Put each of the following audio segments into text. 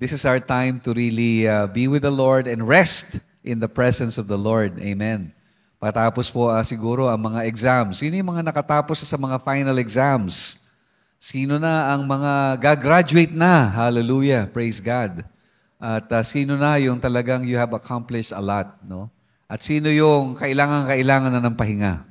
this is our time to really be with the Lord and rest in the presence of the Lord. Amen. Patapos po siguro ang mga exams. Sino yung mga nakatapos sa mga final exams? Sino na ang mga gagraduate na? Hallelujah. Praise God. At sino na yung talagang you have accomplished a lot, no? At sino yung kailangan na ng pahinga?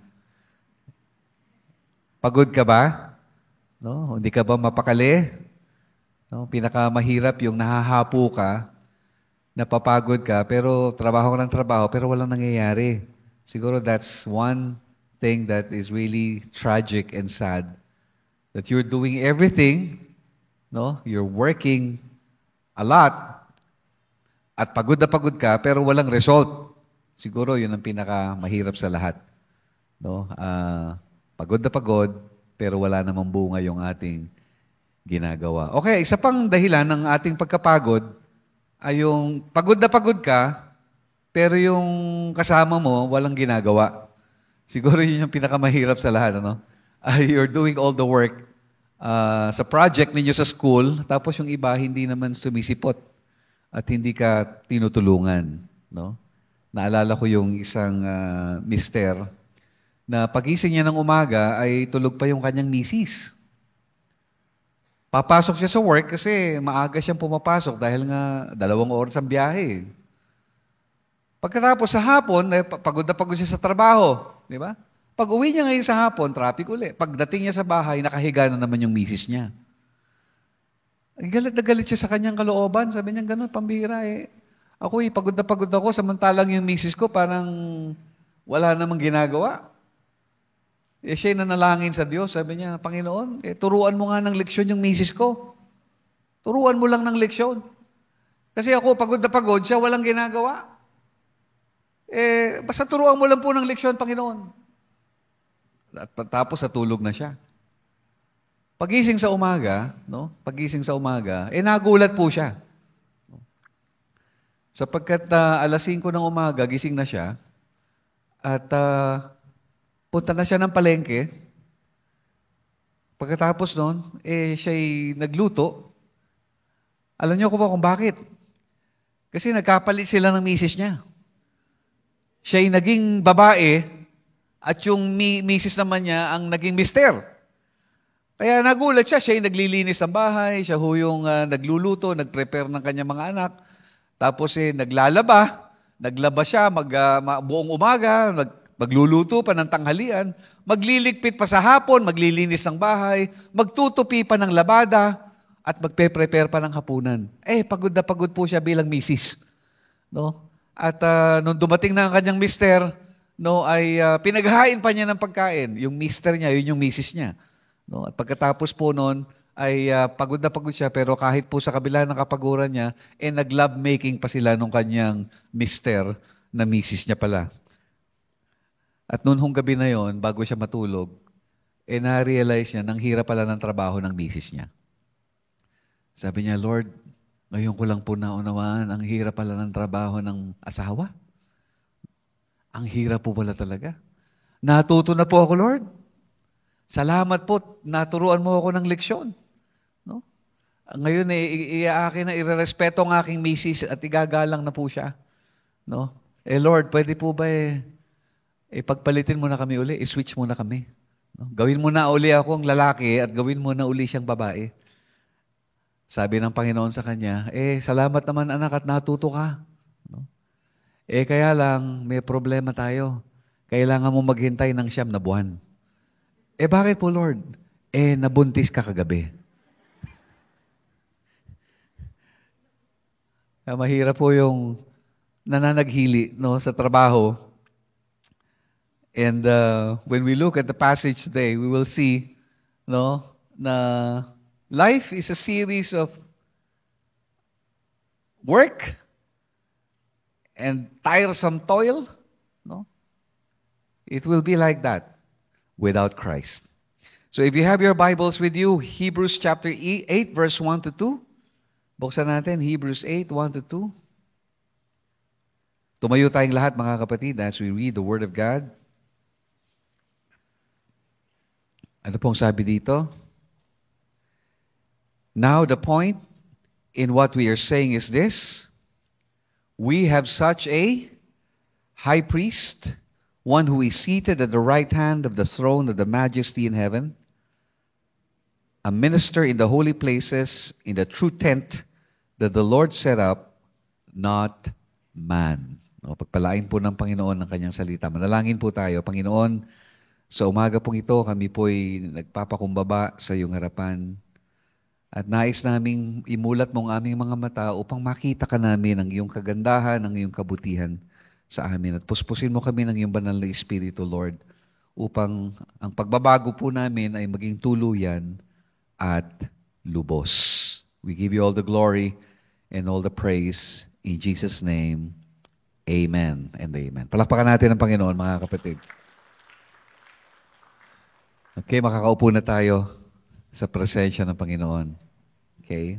Pagod ka ba? No? Hindi ka ba mapakali? No? Pinakamahirap yung nahahapo ka, napapagod ka, pero trabaho ka ng trabaho, pero walang nangyayari. Siguro that's one thing that is really tragic and sad. That you're doing everything, no? You're working a lot, at pagod na pagod ka, pero walang result. Siguro yun ang pinakamahirap sa lahat. No? Pagod na pagod, pero wala namang bunga yung ating ginagawa. Okay, isa pang dahilan ng ating pagkapagod ay yung pagod na pagod ka, pero yung kasama mo walang ginagawa. Siguro yun yung pinakamahirap sa lahat. Ano? You're doing all the work sa project ninyo sa school, tapos yung iba hindi naman sumisipot at hindi ka tinutulungan. No? Naalala ko yung isang mister na pagising niya ng umaga ay tulog pa yung kanyang misis. Papasok siya sa work kasi maaga siyang pumapasok dahil nga 2 oras ang biyahe. Pagkatapos sa hapon, pagod na pagod siya sa trabaho. Di ba? Pag uwi niya ngayon sa hapon, traffic uli. Pagdating niya sa bahay, nakahiga na naman yung misis niya. Galit na galit siya sa kanyang kalooban. Sabi niya, gano'n, pambihira eh. Ako pagod na pagod ako, samantalang yung misis ko parang wala namang ginagawa. Siya nanalangin sa Diyos. Sabi niya, Panginoon, turuan mo nga ng leksyon yung misis ko. Turuan mo lang ng leksyon. Kasi ako, pagod na pagod, siya walang ginagawa. Basta turuan mo lang po ng leksyon, Panginoon. At tapos natulog na siya. Pagising sa umaga, no? Pagising sa umaga, nagulat po siya. Sapagkat alas 5 ng umaga, gising na siya, at punta na siya ng palengke. Pagkatapos nun, siya'y nagluto. Alam niyo ko ba kung bakit? Kasi nagkapalit sila ng misis niya. Siya'y naging babae, at yung misis naman niya ang naging mister. Kaya nagulat siya, siya'y naglilinis ng bahay, siya yung nagluluto, nagprepare ng kanyang mga anak. Tapos naglaba siya buong umaga, magluluto pa ng tanghalian, magliligpit pa sa hapon, maglilinis ng bahay, magtutupi pa ng labada, at magpe-prepare pa ng hapunan. Pagod na pagod po siya bilang misis. No? At nung dumating na ang kanyang mister, no, ay pinaghain pa niya ng pagkain. Yung mister niya, yun yung misis niya. No? At pagkatapos po noon, ay pagod na pagod siya, pero kahit po sa kabila ng kapaguran niya, nag-love making pa sila nung kanyang mister na misis niya pala. At noon hong gabi na yon, bago siya matulog, na-realize niya, nang hirap pala ng trabaho ng misis niya. Sabi niya, Lord, ngayon ko lang po naunawaan, ang hirap pala ng trabaho ng asawa. Ang hirap po pala talaga. Natuto na po ako, Lord. Salamat po, naturuan mo ako ng leksyon. No? Ngayon, iaaki na irerespeto ang aking misis at igagalang na po siya. No? Lord, pwede po ba pagpalitin mo na kami uli, switch mo na kami. No? Gawin mo na uli ako ang lalaki at gawin mo na uli siyang babae. Sabi ng Panginoon sa kanya, salamat naman anak at natuto ka. No? Kaya lang, may problema tayo. Kailangan mo maghintay ng 9 na buwan. Bakit po, Lord? Nabuntis ka kagabi. Mahirap po yung nananaghili, no, sa trabaho. And when we look at the passage today, we will see, no, na life is a series of work and tiresome toil. No? It will be like that without Christ. So if you have your Bibles with you, Hebrews chapter 8, verse 1 to 2. Buksan natin, Hebrews 8, 1 to 2. Tumayo tayong lahat, mga kapatid, as we read the Word of God. Ano pong sabi dito? Now the point in what we are saying is this: we have such a high priest, one who is seated at the right hand of the throne of the majesty in heaven, a minister in the holy places, in the true tent that the Lord set up, not man. No, pagpalain po ng Panginoon ng kanyang salita. Manalangin po tayo. Panginoon, sa umaga pong ito, kami po'y nagpapakumbaba sa iyong harapan. At nais naming imulat mong aming mga mata upang makita ka namin ang iyong kagandahan, ang iyong kabutihan sa amin. At puspusin mo kami ng iyong banal na Espiritu, Lord, upang ang pagbabago po namin ay maging tuluyan at lubos. We give you all the glory and all the praise in Jesus' name. Amen and amen. Palakpakan natin ang Panginoon, mga kapatid. Okay, makakaupo na tayo sa presensya ng Panginoon. Okay?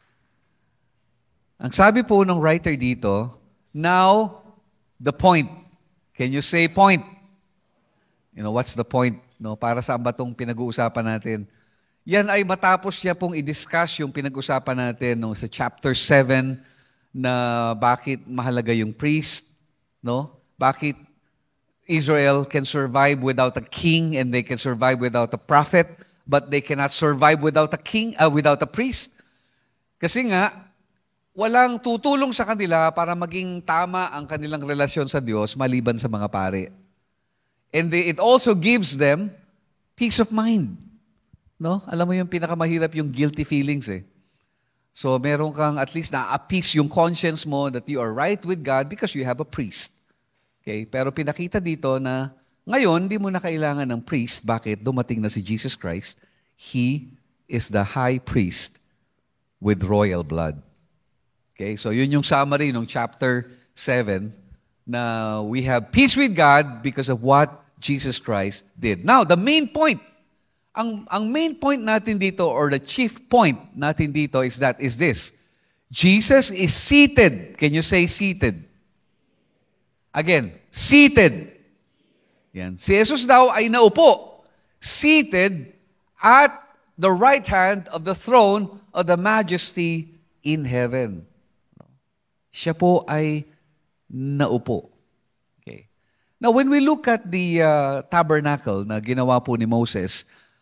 Ang sabi po ng writer dito, now, the point. Can you say point? You know, what's the point? No, para saan ba itong pinag-uusapan natin? Yan ay matapos niya pong i-discuss yung pinag-usapan natin no, sa chapter 7 na bakit mahalaga yung priest, no? Bakit Israel can survive without a king and they can survive without a prophet, but they cannot survive without a king, without a priest. Kasi nga, walang tutulong sa kanila para maging tama ang kanilang relasyon sa Diyos maliban sa mga pari. And it also gives them peace of mind. No? Alam mo yung pinakamahirap yung guilty feelings eh. So meron kang at least na-appease yung conscience mo that you are right with God because you have a priest. Okay? Pero pinakita dito na ngayon, di mo na kailangan ng priest. Bakit? Dumating na si Jesus Christ. He is the high priest with royal blood. Okay? So yun yung summary ng chapter 7 na we have peace with God because of what Jesus Christ did. Now, the main point, ang main point natin dito or the chief point natin dito is this. Jesus is seated. Can you say seated? Again, seated. Yan. Si Jesus daw ay naupo, seated at the right hand of the throne of the majesty in heaven. Siya po ay naupo. Okay. Now, when we look at the tabernacle na ginawa po ni Moses,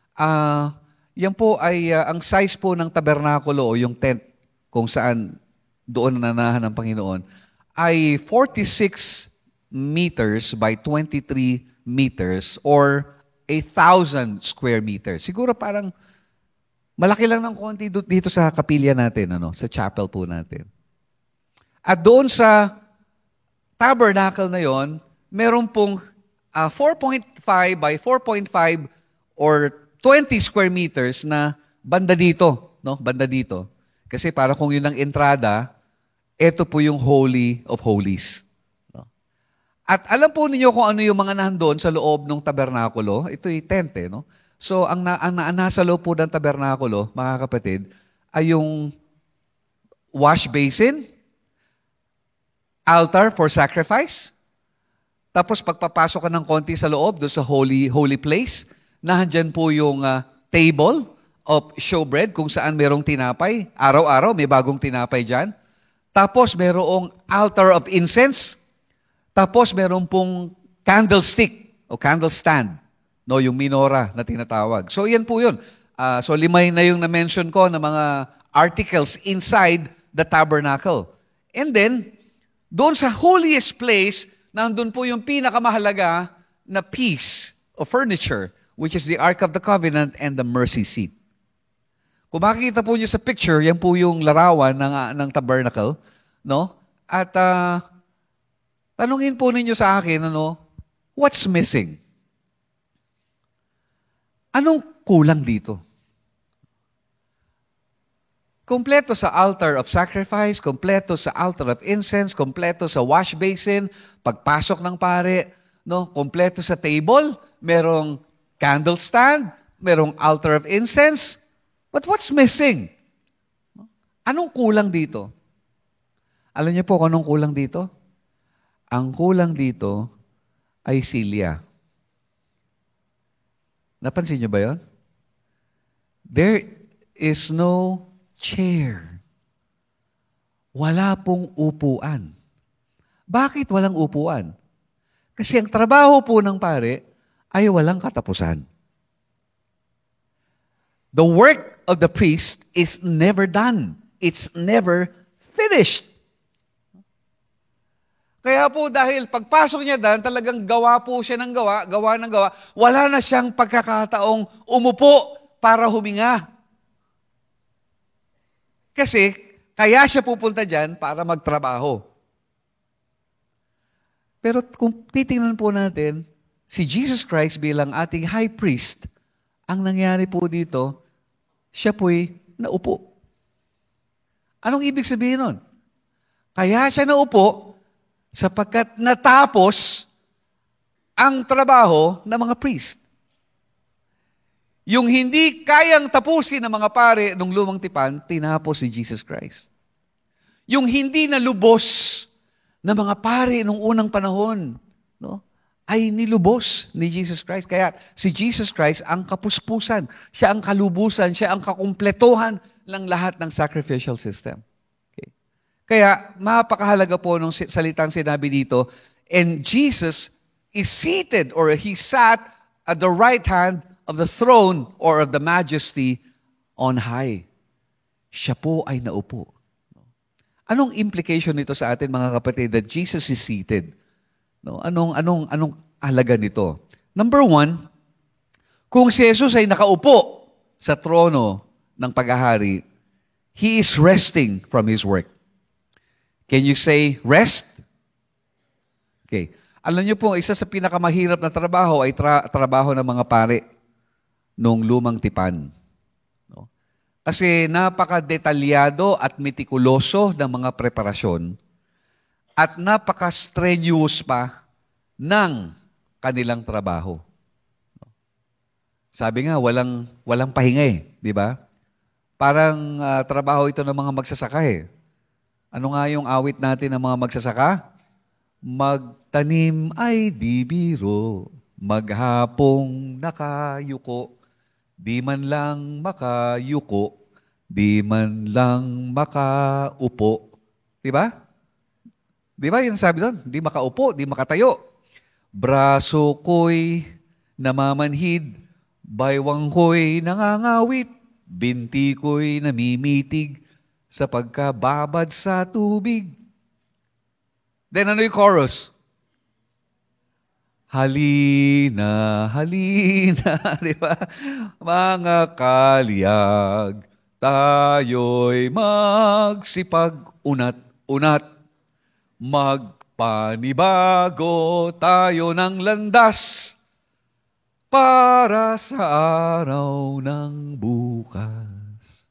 yan po ay ang size po ng tabernakulo o yung tent kung saan doon nananahan ng Panginoon ay 46 meters by 23 meters or 1,000 square meters. Siguro parang malaki lang ng konti dito sa kapilya natin, sa chapel po natin. At doon sa tabernacle na yon, meron pong 4.5 by 4.5 or 20 square meters na banda dito, no? Banda dito. Kasi para kung yun ang entrada, ito po yung Holy of Holies. No? At alam po ninyo kung ano yung mga nandoon sa loob ng tabernakulo. Ito yung tent, no? So, ang nasa loob po ng tabernakulo, mga kapatid, ay yung wash basin, altar for sacrifice, tapos pagpapasok ka ng konti sa loob, doon sa holy place, nahandyan po yung table of showbread kung saan merong tinapay. Araw-araw may bagong tinapay dyan. Tapos merong altar of incense. Tapos meron pong candlestick o candle stand. No, yung menorah na tinatawag. So yan po yun. So 5 na yung na-mention ko na mga articles inside the tabernacle. And then, doon sa holiest place, nandun po yung pinakamahalaga na piece of furniture, which is the Ark of the Covenant and the mercy seat. Kung makikita po niyo sa picture, yan po yung larawan ng tabernacle, no? At tanungin po ninyo sa akin, what's missing? Anong kulang dito? Kompleto sa altar of sacrifice, kompleto sa altar of incense, kompleto sa wash basin, pagpasok ng pare, no? Kompleto sa table, merong candle stand, merong altar of incense. But what's missing? Anong kulang dito? Alam niyo po kung anong kulang dito? Ang kulang dito ay silya. Napansin niyo ba yun? There is no chair. wala pong upuan. Bakit walang upuan? Kasi ang trabaho po ng pare ay walang katapusan. The work of the priest is never done. It's never finished. Kaya po dahil pagpasok niya doon, talagang gawa po siya ng gawa ng gawa, wala na siyang pagkakataong umupo para huminga. Kasi kaya siya pupunta dyan para magtrabaho. Pero kung titingnan po natin, si Jesus Christ bilang ating high priest, ang nangyari po dito, siya po'y naupo. Anong ibig sabihin nun? Kaya siya naupo sapagkat natapos ang trabaho ng mga priest. Yung hindi kayang tapusin ng mga pare nung lumang tipan, tinapos si Jesus Christ. Yung hindi nalubos ng mga pare nung unang panahon, no, ay nilubos ni Jesus Christ. Kaya si Jesus Christ ang kapuspusan, siya ang kalubusan, siya ang kakumpletuhan ng lahat ng sacrificial system. Okay. Kaya mapakahalaga po nung salitang sinabi dito, and Jesus is seated or He sat at the right hand of the throne or of the majesty on high. Siya po ay naupo. Anong implication nito sa atin mga kapatid that Jesus is seated? No, anong halaga nito? Number one, kung si Jesus ay nakaupo sa trono ng paghahari, He is resting from His work. Can you say rest? Okay. Alam niyo po, isa sa pinakamahirap na trabaho ay trabaho ng mga pare nung lumang tipan. No? Kasi napaka-detalyado at metikuloso ng mga preparasyon at napaka-strenuous pa ng kanilang trabaho. Sabi nga, walang pahinga eh, di ba? Parang trabaho ito ng mga magsasaka eh. Ano nga yung awit natin ng mga magsasaka? Magtanim ay di biro, maghapong nakayuko, di man lang makayuko, di man lang makaupo. Di ba? Di ba yung sabi doon? Di makaupo, di makatayo. Braso ko'y namamanhid, baywang ko'y nangangawit, binti ko'y namimitig sa pagkababad sa tubig. Then ano yung chorus? Halina, halina, di ba? Mga kalyag, tayo'y magsipag-unat-unat. Magpanibago tayo ng landas para sa araw ng bukas.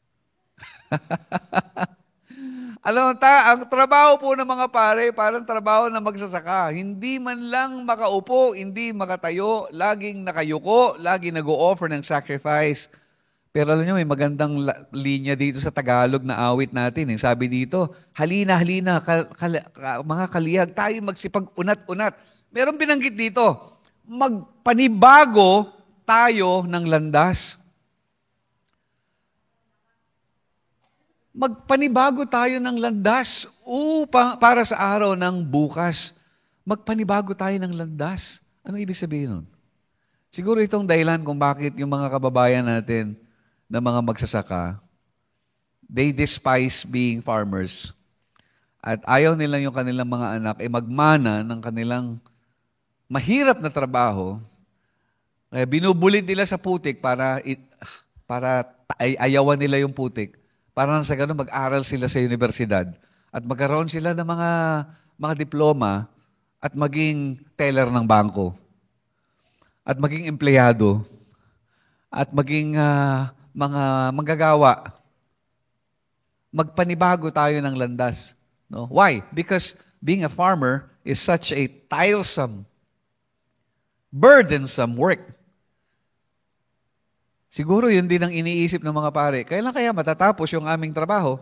Alam mo, ang trabaho po ng mga pare, parang trabaho na magsasaka. Hindi man lang makaupo, hindi makatayo, laging nakayuko, laging nag-o-offer ng sacrifice. Pero alam niyo, may magandang linya dito sa Tagalog na awit natin. Eh. Sabi dito, halina, halina, mga kalihag, tayo magsipag-unat-unat. Meron binanggit dito, magpanibago tayo ng landas. Magpanibago tayo ng landas para sa araw ng bukas. Magpanibago tayo ng landas. Ano ibig sabihin nun? Siguro itong dahilan kung bakit yung mga kababayan natin na mga magsasaka, they despise being farmers. At ayaw nila yung kanilang mga anak ay magmana ng kanilang mahirap na trabaho. Kaya binubulit nila sa putik para ayawan nila yung putik. Para sa ganun, mag-aral sila sa universidad at magkaroon sila ng mga diploma at maging teller ng bangko at maging empleyado at maging mga manggagawa. Magpanibago tayo ng landas. No? Why? Because being a farmer is such a tiresome, burdensome work. Siguro yun din ang iniisip ng mga pare. Kailan kaya matatapos yung aming trabaho?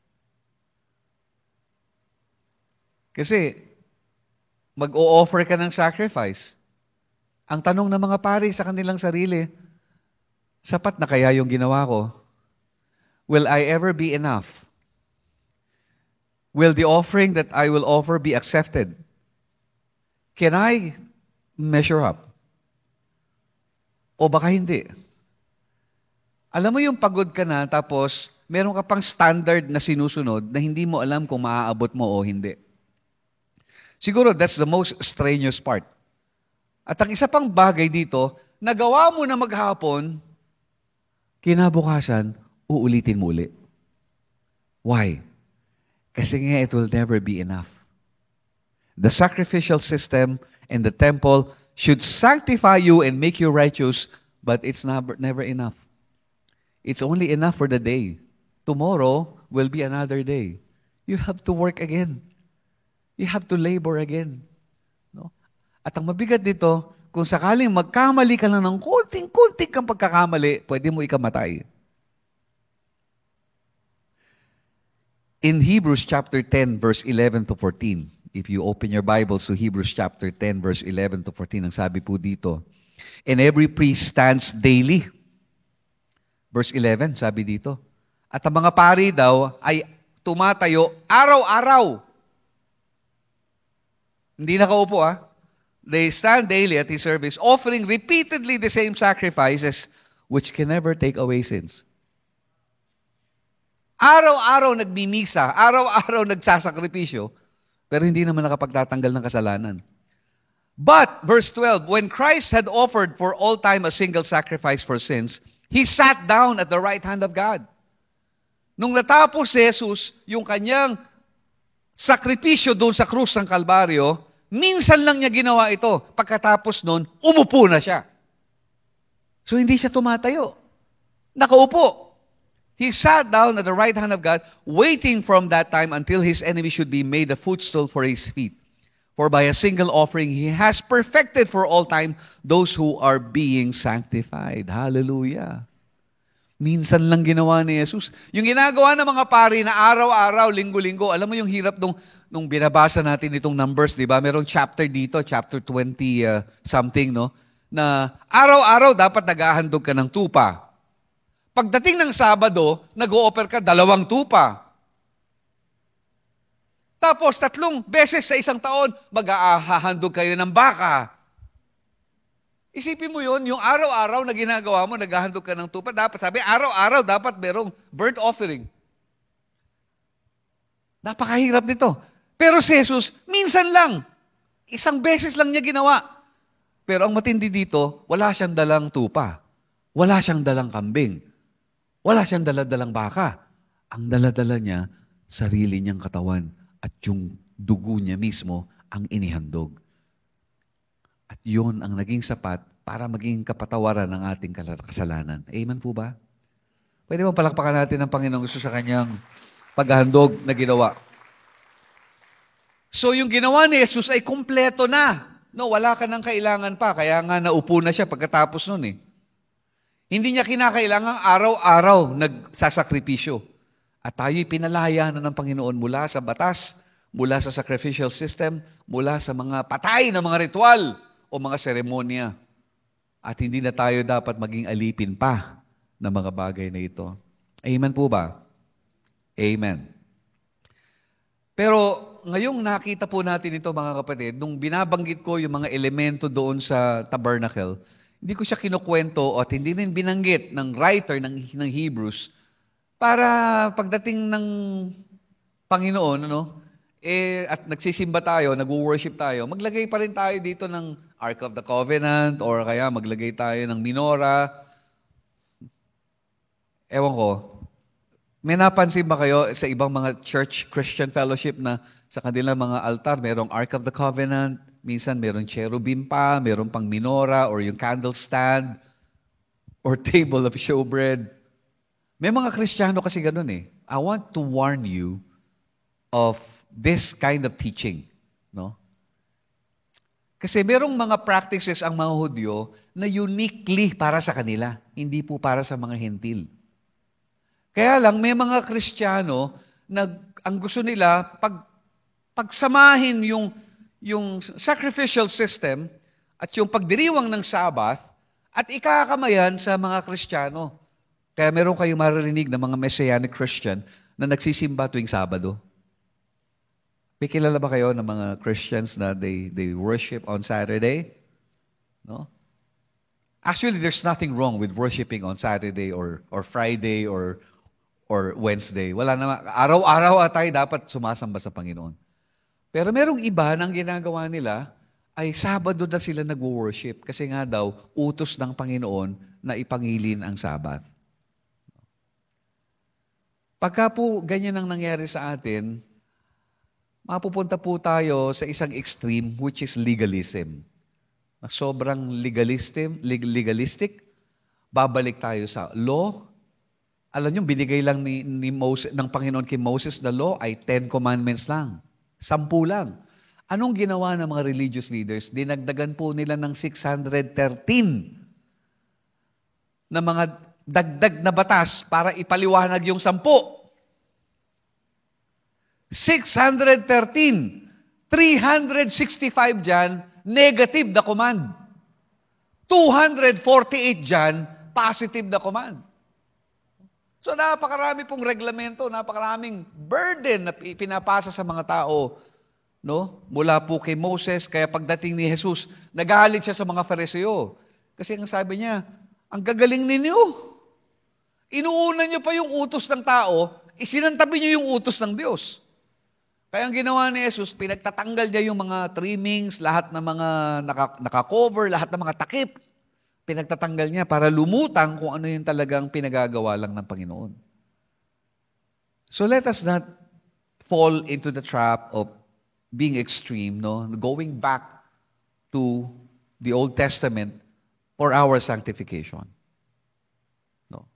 Kasi mag-o-offer ka ng sacrifice. Ang tanong ng mga pare sa kanilang sarili, sapat na kaya yung ginawa ko? Will I ever be enough? Will the offering that I will offer be accepted? Can I measure up? O baka hindi. Alam mo yung pagod ka na, tapos meron ka pang standard na sinusunod na hindi mo alam kung maaabot mo o hindi. Siguro that's the most strenuous part. At ang isa pang bagay dito, nagawa mo na maghapon, kinabukasan, uulitin mo uli. Why? Kasi nga it will never be enough. The sacrificial system and the temple should sanctify you and make you righteous, but it's never enough. It's only enough for the day. Tomorrow will be another day. You have to work again. You have to labor again. No? At ang mabigat dito, kung sakaling magkamali ka lang ng kunting-kunting kang pagkakamali, pwede mo ikamatay. In Hebrews chapter 10, verse 11 to 14, if you open your Bibles to Hebrews chapter 10, verse 11 to 14, ang sabi po dito, and every priest stands daily. Verse 11, sabi dito, at ang mga pari daw ay tumatayo araw-araw. Hindi nakaupo They stand daily at His service, offering repeatedly the same sacrifices which can never take away sins. Araw-araw nagmimisa, araw-araw nagsasakripisyo, pero hindi naman nakapagtatanggal ng kasalanan. But, verse 12, when Christ had offered for all time a single sacrifice for sins, He sat down at the right hand of God. Nung natapos si Jesus, yung kanyang sakripisyo doon sa krus ng Kalbaryo, minsan lang niya ginawa ito. Pagkatapos nun, umupo na siya. So hindi siya tumatayo. Nakaupo. He sat down at the right hand of God, waiting from that time until His enemy should be made a footstool for His feet. For by a single offering, He has perfected for all time those who are being sanctified. Hallelujah. Minsan lang ginawa ni Jesus. Yung ginagawa ng mga pari na araw-araw, linggo-linggo, alam mo yung hirap nung binabasa natin itong Numbers, di ba? Merong chapter dito, chapter 20 something, no? Na araw-araw dapat naghahandog ka ng tupa. Pagdating ng Sabado, nag-o-offer ka 2 tupa. Tapos 3 beses sa isang taon, mag-ahahandog kayo ng baka. Isipin mo yun, yung araw-araw na ginagawa mo, naghahandog ka ng tupa, dapat sabi, araw-araw dapat merong burnt offering. Napakahirap nito. Pero si Jesus, minsan lang, 1 beses lang niya ginawa. Pero ang matindi dito, wala siyang dalang tupa. Wala siyang dalang kambing. Wala siyang daladalang baka. Ang daladala niya, sarili niyang katawan at yung dugo niya mismo ang inihandog. At yun ang naging sapat para maging kapatawaran ng ating kasalanan. Amen po ba? Pwede bang palakpakan natin ang Panginoong Hesus sa kanyang paghahandog na ginawa? So yung ginawa ni Jesus ay kumpleto na. No, wala ka nang kailangan pa. Kaya nga naupo na siya pagkatapos nun eh. Hindi niya kinakailangang araw-araw nagsasakripisyo. At tayo'y pinalaya na ng Panginoon mula sa batas, mula sa sacrificial system, mula sa mga patay na mga ritual o mga seremonya. At hindi na tayo dapat maging alipin pa ng mga bagay na ito. Amen po ba? Amen. Pero ngayong nakita po natin ito mga kapatid, nung binabanggit ko yung mga elemento doon sa tabernacle, hindi ko siya kinukwento at hindi rin binanggit ng writer ng Hebrews para pagdating ng Panginoon, at nagsisimba tayo, nag-worship tayo, maglagay pa rin tayo dito ng Ark of the Covenant or kaya maglagay tayo ng menorah. Ewan ko, may napansin ba kayo sa ibang mga church Christian fellowship na sa kanilang mga altar, merong Ark of the Covenant, minsan merong cherubim pa, merong pang menorah or yung candle stand or table of showbread. May mga Kristiyano kasi ganun eh. I want to warn you of this kind of teaching. No? Kasi merong mga practices ang mga Hudyo na uniquely para sa kanila, hindi po para sa mga Hentil. Kaya lang, may mga Kristiyano na ang gusto nila, pagsamahin yung sacrificial system at yung pagdiriwang ng Sabbath at ikakamayan sa mga Kristiyano. Kaya meron kayong maririnig ng mga Messianic Christian na nagsisimba tuwing Sabado. May kilala ba kayo ng mga Christians na they worship on Saturday? No? Actually, there's nothing wrong with worshiping on Saturday or Friday or Wednesday. Wala naman. Araw-araw tayo dapat sumasamba sa Panginoon. Pero merong iba nang ginagawa nila ay Sabado na sila nag-worship kasi nga daw utos ng Panginoon na ipangilin ang Sabat. Pagka po ganyan ang nangyari sa atin, mapupunta po tayo sa isang extreme which is legalism. Sobrang legalistic, babalik tayo sa law. Alam niyo, binigay lang ni Moses, ng Panginoon kay Moses na law ay 10 commandments lang. 10 lang. Anong ginawa ng mga religious leaders? Dinagdagan po nila ng 613 na mga dagdag na batas para ipaliwanag yung 10. 613. 365 dyan, negative na command. 248 dyan, positive na command. So napakarami pong reglamento, napakaraming burden na pinapasa sa mga tao, no? Mula po kay Moses, kaya pagdating ni Jesus, nagalit siya sa mga Fariseo. Kasi ang sabi niya, ang gagaling ninyo. Inuuna niyo pa yung utos ng tao, isinantabi niyo yung utos ng Diyos. Kaya ang ginawa ni Jesus, pinagtatanggal niya yung mga trimmings, lahat ng mga naka-cover, lahat ng mga takip. Pinagtatanggal niya para lumutang kung ano yung talagang pinagagawa lang ng Panginoon. So let us not fall into the trap of being extreme, no? Going back to the Old Testament for our sanctification. No.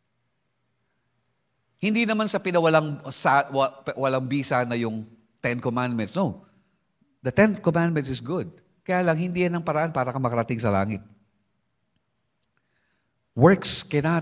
Hindi naman sa walang bisa na yung 10 Commandments. No. The 10 Commandments is good. Kaya lang, hindi yan ang paraan para ka makarating sa langit. Works cannot.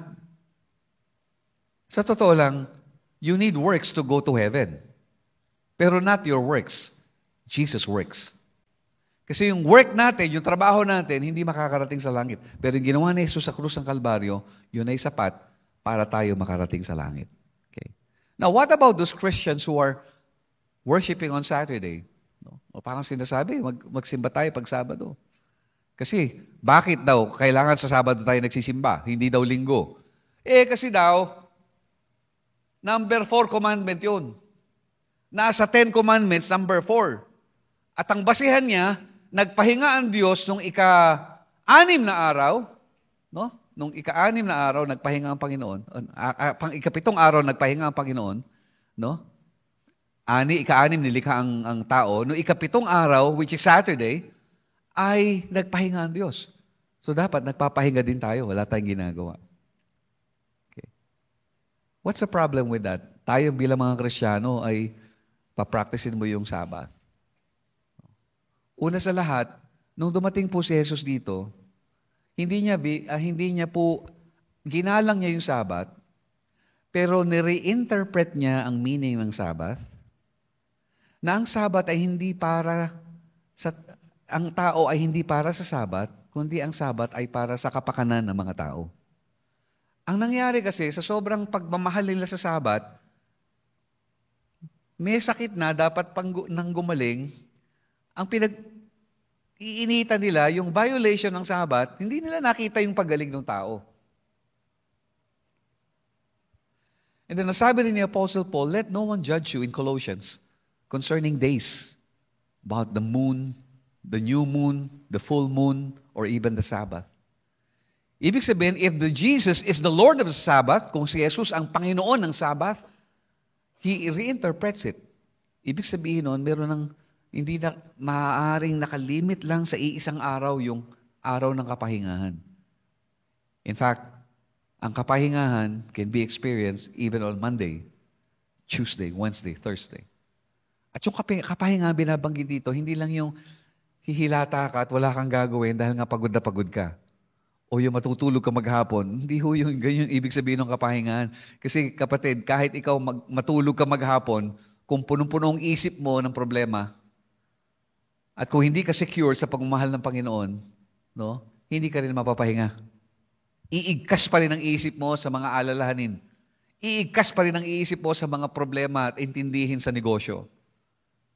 Sa totoo lang, you need works to go to heaven. Pero not your works. Jesus works. Kasi yung work natin, yung trabaho natin, hindi makakarating sa langit. Pero yung ginawa ni Jesus sa krus ng Kalbaryo, yun ay sapat para tayo makarating sa langit. Okay. Now, what about those Christians who are worshiping on Saturday? No? O parang sinasabi, magsimba tayo pag Sabado. Kasi, bakit daw kailangan sa Sabado tayo nagsisimba? Hindi daw linggo. Kasi daw, number 4 commandment yun. Nasa 10 commandments, number 4. At ang basihan niya, nagpahinga ang Diyos nung ika-6 na araw, no? Nung ika-6 na araw, nagpahinga ang Panginoon. Ika-7 araw, nagpahinga ang Panginoon, no? Ika-6 nilikha ang tao. Nung ika-7 araw, which is Saturday, ay nagpahinga ang Diyos. So dapat nagpapahinga din tayo. Wala tayong ginagawa. Okay. What's the problem with that? Tayo bilang mga Kristiyano ay papracticein mo yung Sabbath. Una sa lahat, nung dumating po si Jesus dito, hindi niya po ginalang niya yung Sabbath, pero nire-interpret niya ang meaning ng Sabbath, na ang Sabbath ay hindi para sa ang tao ay hindi para sa Sabat, kundi ang Sabat ay para sa kapakanan ng mga tao. Ang nangyari kasi, sa sobrang pagmamahal nila sa Sabat, may sakit na dapat nang gumaling, ang iinitan nila, yung violation ng Sabat, hindi nila nakita yung paggaling ng tao. And then nasabi rin ni Apostle Paul, let no one judge you in Colossians concerning days, about the moon, the new moon, the full moon, or even the Sabbath. Ibig sabihin, if the Jesus is the Lord of the Sabbath, kung si Jesus ang Panginoon ng Sabbath, He reinterprets it. Ibig sabihin nun, meron ng hindi na maaaring nakalimit lang sa iisang araw yung araw ng kapahingahan. In fact, ang kapahingahan can be experienced even on Monday, Tuesday, Wednesday, Thursday. At yung kapahingahan binabanggit dito, hindi lang yung hihilata ka at wala kang gagawin dahil nga pagod na pagod ka. O yung matutulog ka maghapon. Hindi ho yung ganyan ibig sabihin ng kapahingahan. Kasi kapatid, kahit ikaw matulog ka maghapon, kung punong-punong isip mo ng problema, at kung hindi ka secure sa pagmamahal ng Panginoon, no, hindi ka rin mapapahinga. Iigkas pa rin ang isip mo sa mga alalahanin. Iigkas pa rin ang isip mo sa mga problema at intindihin sa negosyo.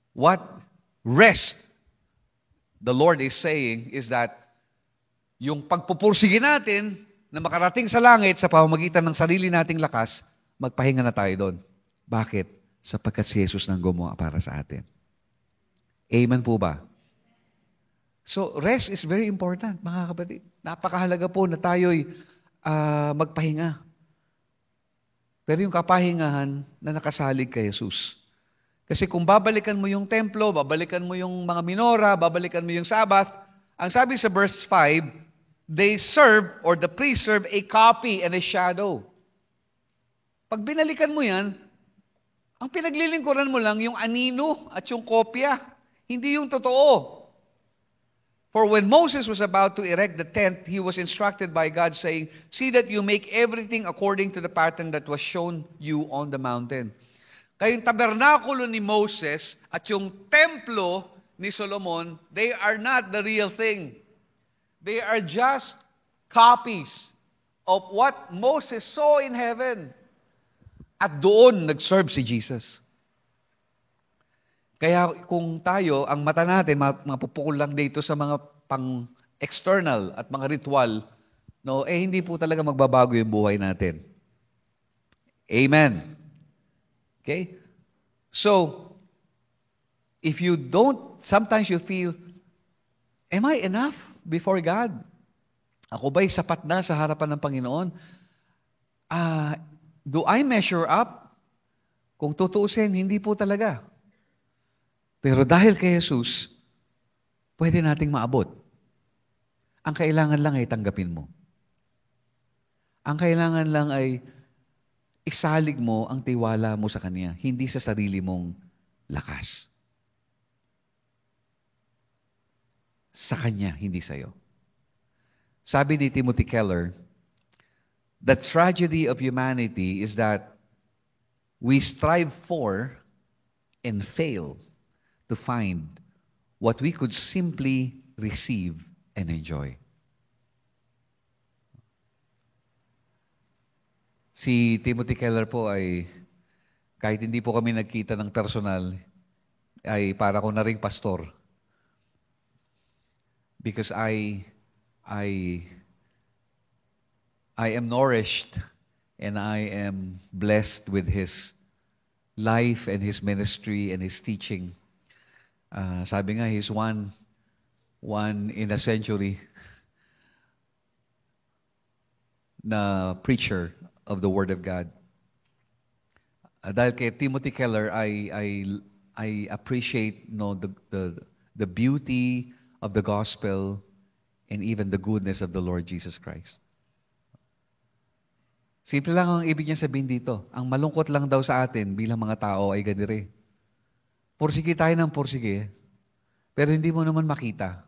What rest the Lord is saying is that yung pagpupursige natin na makarating sa langit sa pamamagitan ng sarili nating lakas, magpahinga na tayo doon. Bakit? Sapagkat si Jesus nang gumawa para sa atin. Amen po ba? So, rest is very important, mga kapatid. Napakahalaga po na tayo'y magpahinga. Pero yung kapahingahan na nakasalig kay Jesus. Kasi kung babalikan mo yung templo, babalikan mo yung mga minora, babalikan mo yung Sabbath, ang sabi sa verse 5, they serve, or the priest serve, a copy and a shadow. Pag binalikan mo yan, ang pinaglilingkuran mo lang yung anino at yung kopya, hindi yung totoo. For when Moses was about to erect the tent, he was instructed by God saying, "See that you make everything according to the pattern that was shown you on the mountain." Kaya yung tabernakulo ni Moses at yung templo ni Solomon, they are not the real thing. They are just copies of what Moses saw in heaven. At doon nag-serve si Jesus. Kaya kung tayo, ang mata natin, mapupukol lang dito sa mga pang-external at mga ritual, no, hindi po talaga magbabago yung buhay natin. Amen. Okay? So, if you don't, sometimes you feel, am I enough before God? Ako ba'y sapat na sa harapan ng Panginoon? Do I measure up? Kung tutuusin, hindi po talaga. Pero dahil kay Jesus, pwede nating maabot. Ang kailangan lang ay tanggapin mo. Ang kailangan lang ay isalig mo ang tiwala mo sa Kanya, hindi sa sarili mong lakas. Sa Kanya, hindi sa'yo. Sabi ni Timothy Keller, the tragedy of humanity is that we strive for and fail to find what we could simply receive and enjoy. Si Timothy Keller po ay, kahit hindi po kami nagkita ng personal, ay para ko na ring pastor. Because I am nourished and I am blessed with his life and his ministry and his teaching. Sabi nga, he's one in a century na preacher of the Word of God. Dahil kay Timothy Keller, I appreciate the beauty of the gospel and even the goodness of the Lord Jesus Christ. Simple lang ang ibig niya sabihin dito. Ang malungkot lang daw sa atin bilang mga tao ay ganire. Pursige tayo ng pursige, pero hindi mo naman makita.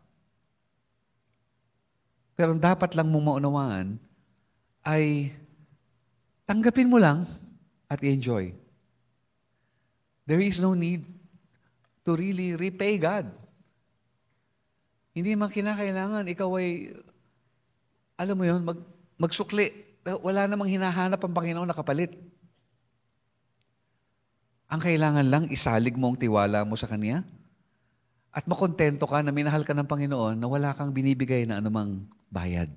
Pero dapat lang mong maunawaan ay tanggapin mo lang at enjoy. There is no need to really repay God. Hindi man kinakailangan, ikaw ay, alam mo yun, magsukli. Wala namang hinahanap ang Panginoon na kapalit. Ang kailangan lang, isalig mo ang tiwala mo sa Kanya at makontento ka na minahal ka ng Panginoon na wala kang binibigay na anumang bayad.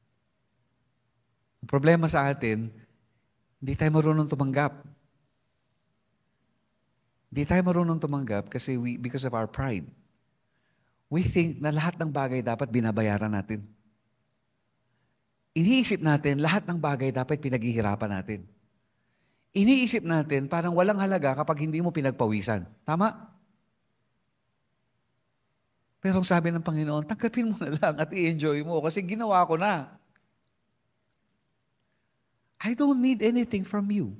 Ang problema sa atin, hindi tayo marunong tumanggap. Hindi tayo marunong tumanggap kasi because of our pride. We think na lahat ng bagay dapat binabayaran natin. Iniisip natin, lahat ng bagay dapat pinaghihirapan natin. Iniisip natin, parang walang halaga kapag hindi mo pinagpawisan. Tama? Pero ang sabi ng Panginoon, tanggapin mo na lang at i-enjoy mo kasi ginawa ko na. I don't need anything from you.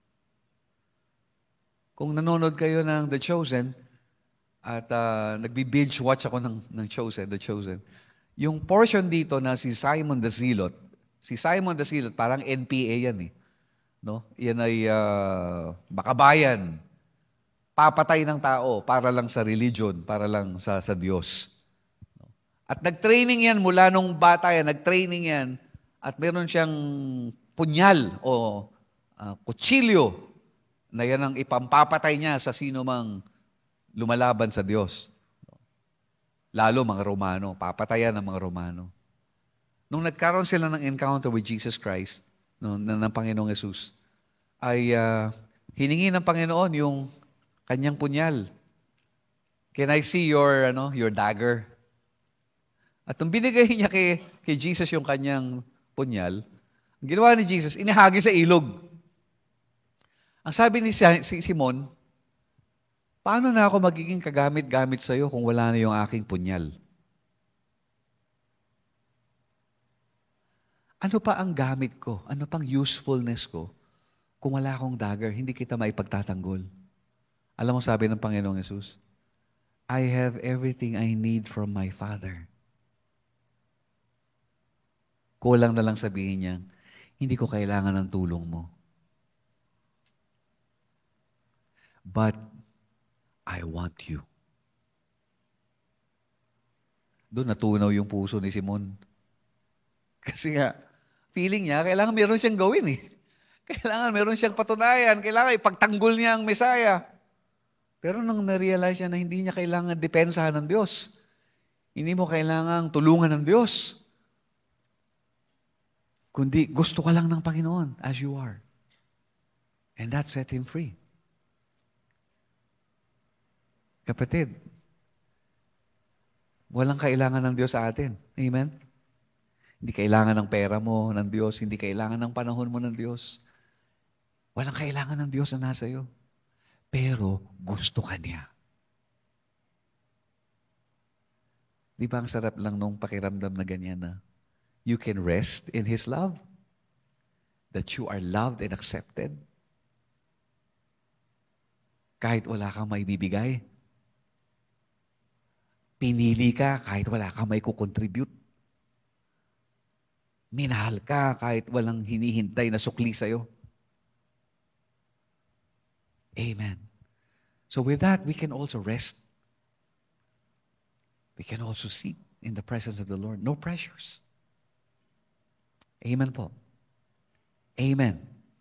Kung nanonood kayo ng The Chosen, at nagbi-binge watch ako ng The Chosen, yung portion dito na si Simon the Zealot, parang NPA yan eh. No? Yan ay makabayan. Papatay ng tao para lang sa religion, para lang sa Diyos. At nag-training yan mula nung bata yan, nag-training yan at meron siyang punyal o kutsilyo na yan ang ipampapatay niya sa sino mang lumalaban sa Diyos. Lalo mga Romano, papatayan ng mga Romano. Nung nagkaroon sila ng encounter with Jesus Christ, ng Panginoong Yesus, ay hiningi ng Panginoon yung kanyang punyal. Can I see your dagger? At nung binigay niya kay Jesus yung kanyang punyal, ang ginawa ni Jesus, inihagi sa ilog. Ang sabi ni si Simon, paano na ako magiging kagamit-gamit sa iyo kung wala na yung aking punyal? Ano pa ang gamit ko? Ano pang usefulness ko kung wala akong dagger? Hindi kita maipagtatanggol. Alam mo sabi ng Panginoong Yesus, I have everything I need from my Father. Kulang na lang sabihin niya, hindi ko kailangan ng tulong mo. But I want you. Doon natunaw yung puso ni Simon. Kasi nga, feeling niya, kailangan meron siyang gawin eh. Kailangan meron siyang patunayan. Kailangan ipagtanggol niya ang Mesaya. Pero nung na-realize niya na hindi niya kailangan depensahan ng Diyos, hindi mo kailangan tulungan ng Diyos, kundi gusto ka lang ng Panginoon as you are. And that set him free. Kapatid, walang kailangan ng Diyos sa atin. Amen? Hindi kailangan ng pera mo ng Diyos, hindi kailangan ng panahon mo ng Diyos. Walang kailangan ng Diyos na nasa iyo. Pero gusto ka niya. Di ba ang sarap lang nung pakiramdam na ganyan na you can rest in His love? That you are loved and accepted? Kahit wala kang maibibigay. Pinili ka kahit wala kang may kukontribute. Minahal ka kahit walang hinihintay na sukli sa'yo. Amen. So with that, we can also rest. We can also sit in the presence of the Lord. No pressures. Amen po. Amen.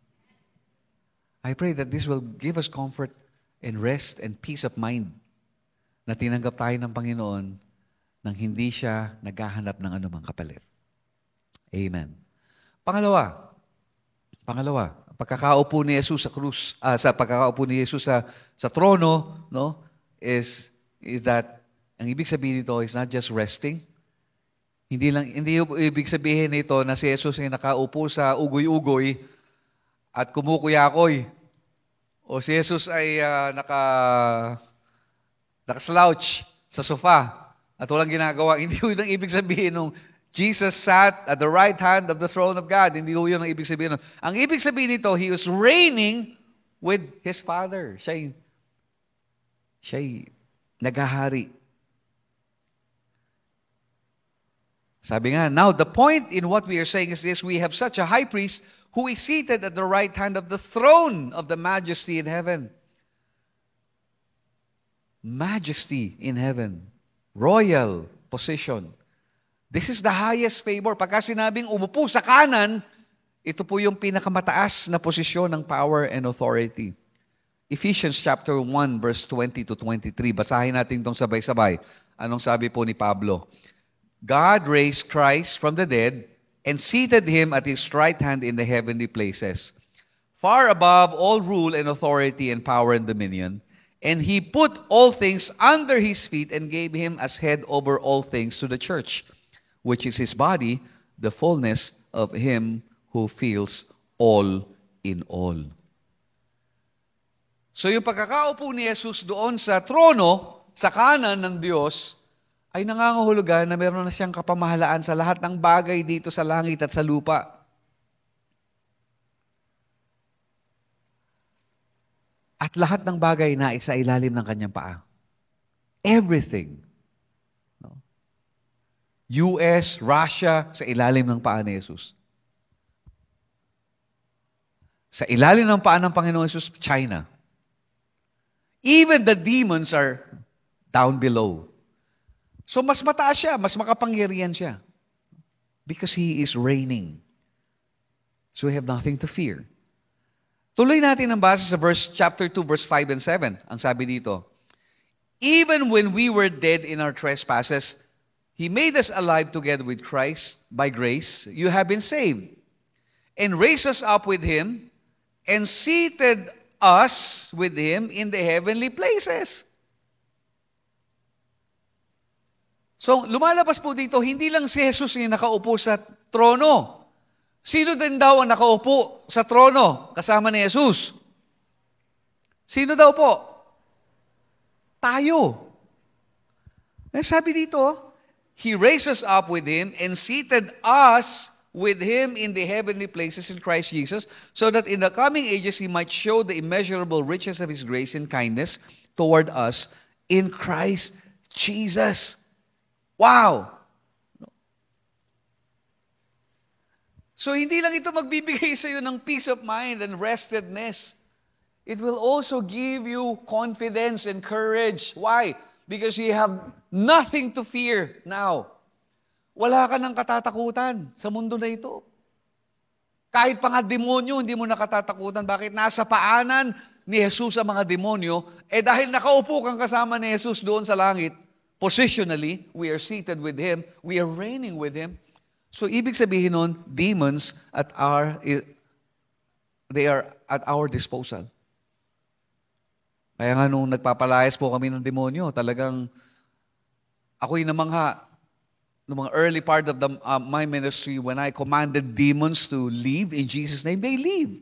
I pray that this will give us comfort and rest and peace of mind na tinanggap tayo ng Panginoon nang hindi siya naghahanap ng anumang kapalit. Amen. Pangalawa, pagkakaupo ni Jesus sa krus, sa pagkakaupo ni Jesus sa trono, no, is that ang ibig sabihin nito is not just resting. Hindi ibig sabihin nito na si Jesus ay nakaupo sa ugoy-ugoy at kumukuyakoy. O si Jesus ay nakaslouch sa sofa at walang ginagawa. Hindi yun ang ibig sabihin nung Jesus sat at the right hand of the throne of God. Hindi yun ang ibig sabihin nun. Ang ibig sabihin nito, He was reigning with His Father. Siya'y naghahari. Sabi nga, now the point in what we are saying is this: we have such a high priest who is seated at the right hand of the throne of the majesty in heaven. Majesty in heaven. Royal position. This is the highest favor. Pagka sinabing umupo sa kanan, ito po yung pinakamataas na posisyon ng power and authority. Ephesians chapter 1 verse 20 to 23. Basahin natin itong sabay-sabay. Anong sabi po ni Pablo? God raised Christ from the dead and seated Him at His right hand in the heavenly places, far above all rule and authority and power and dominion. And He put all things under His feet and gave Him as head over all things to the church, which is His body, the fullness of Him who fills all in all. So yung pagkakaupo ni Jesus doon sa trono, sa kanan ng Diyos, ay nangangahulugan na meron na siyang kapamahalaan sa lahat ng bagay dito sa langit at sa lupa. At lahat ng bagay na isa ilalim ng kanyang paa. Everything. No? US, Russia, sa ilalim ng paa ni Jesus. Sa ilalim ng paa ng Panginoong Jesus, China. Even the demons are down below. So mas mataas siya, mas makapangyarihan siya. Because He is reigning. So we have nothing to fear. Tuloy natin ang base sa chapter 2, verse 5 and 7. Ang sabi dito, even when we were dead in our trespasses, He made us alive together with Christ. By grace, you have been saved, and raised us up with Him, and seated us with Him in the heavenly places. So, lumalabas po dito, hindi lang si Jesus yung nakaupo sa trono. Sino din daw ang nakaupo sa trono kasama ni Jesus? Sino daw po? Tayo. Sabi dito, He raised us up with Him and seated us with Him in the heavenly places in Christ Jesus, so that in the coming ages He might show the immeasurable riches of His grace and kindness toward us in Christ Jesus. Wow! So hindi lang ito magbibigay sa iyo ng peace of mind and restedness. It will also give you confidence and courage. Why? Because you have nothing to fear now. Wala ka ng katatakutan sa mundo na ito. Kahit pa nga demonyo, hindi mo nakatatakutan. Bakit? Nasa paanan ni Jesus ang mga demonyo, dahil nakaupo kang kasama ni Jesus doon sa langit, positionally, we are seated with Him, we are reigning with Him. So, ibig sabihin nun, demons they are at our disposal. Kaya nga nung nagpapalayas po kami ng demonyo, talagang ako'y namangha noong mga early part of my ministry when I commanded demons to leave in Jesus' name, they leave.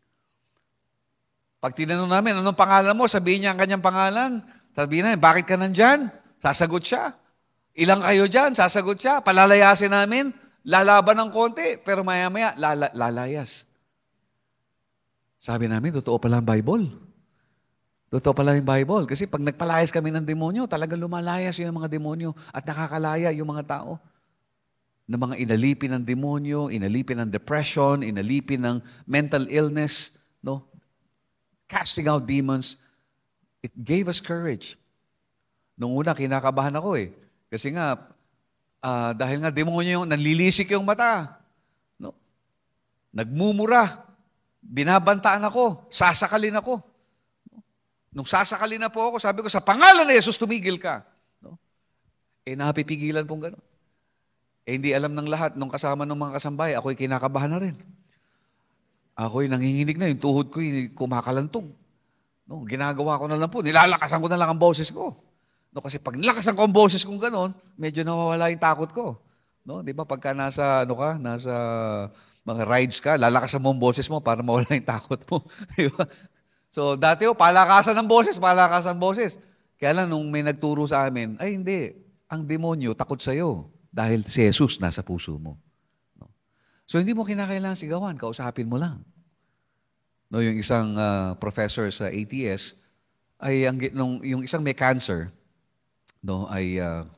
Pag tinanong namin, anong pangalan mo? Sabihin niya ang kanyang pangalan. Sabihin namin, bakit ka nandyan? Sasagot siya. Ilang kayo dyan? Sasagot siya. Palalayasin namin. Lalaban ng konti. Pero maya-maya, lalayas. Sabi namin, totoo pala ang Bible. Totoo pala yung Bible. Kasi pag nagpalayas kami ng demonyo, talagang lumalayas yung mga demonyo at nakakalaya yung mga tao. Na mga inalipin ng demonyo, inalipin ng depression, inalipin ng mental illness, no? Casting out demons. It gave us courage. Nung una, kinakabahan ako eh. Kasi nga, dahil nga demonyo yung nanlilisik yung mata. No? Nagmumura. Binabantaan ako. Sasakalin ako. Nung sasakalin na po ako, sabi ko, sa pangalan ni Jesus, tumigil ka. No? Napipigilan pong gano'n. Hindi alam ng lahat, nung kasama ng mga kasambahay, ako'y kinakabahan na rin. Ako'y nanginginig na, yung tuhod ko'y kumakalantog. No? Ginagawa ko na lang po, nilalakasan ko na lang ang boses ko. No, kasi pag nilakasan ko ang boses kong gano'n, medyo nawawala yung takot ko. No? Di ba, pagka nasa mga rides ka, lalakasan mo ang boses mo para mawala yung takot mo. Di ba? So, dati palakasan ng boses, palakasan ng boses. Kaya lang, nung may nagturo sa amin, ay hindi, ang demonyo takot sa'yo dahil si Jesus nasa puso mo. No? So, hindi mo kinakailangan sigawan, kausapin mo lang. No, yung isang professor sa ATS, ay yung isang may cancer, no, ay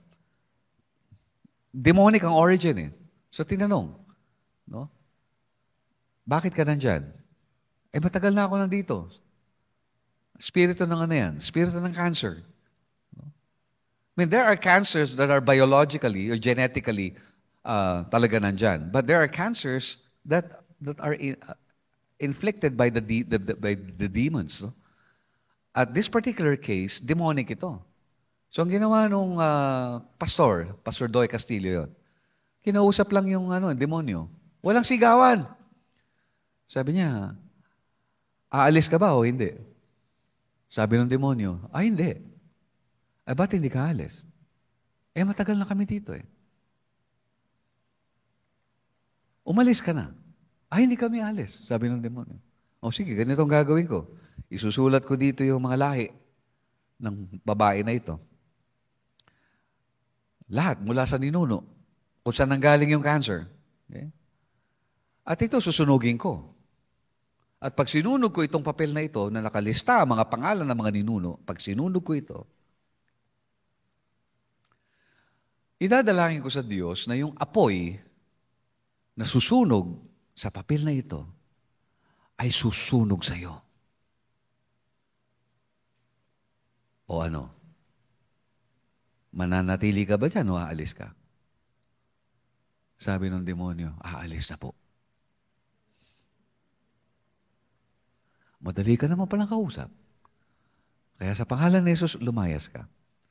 demonic ang origin eh. So, tinanong, no, bakit ka nandyan? Matagal na ako nandito. Spirito ng ano yan? Spirito ng cancer. I mean, there are cancers that are biologically or genetically talaga nandyan. But there are cancers that are inflicted by the demons. No? At this particular case, demonic ito. So, ang ginawa nung Pastor Doy Castillo yun, kinausap lang yung demonyo. Walang sigawan. Sabi niya, aalis ka ba o hindi? Sabi ng demonyo, hindi. Ba't hindi ka alis? Matagal na kami dito eh. Umalis ka na. Hindi kami alis, sabi ng demonyo. Sige, ganito ang gagawin ko. Isusulat ko dito yung mga lahi ng babae na ito. Lahat, mula sa ninuno, kung saan nanggaling yung cancer. Okay? At ito, susunugin ko. At pag sinunog ko itong papel na ito, na nakalista mga pangalan ng mga ninuno, pag sinunog ko ito, idadalangin ko sa Diyos na yung apoy na susunog sa papel na ito ay susunog sa iyo. O ano? Mananatili ka ba dyan o aalis ka? Sabi ng demonyo, aalis na po. Madali ka naman palang kausap. Kaya sa pangalan ni Jesus, lumayas ka.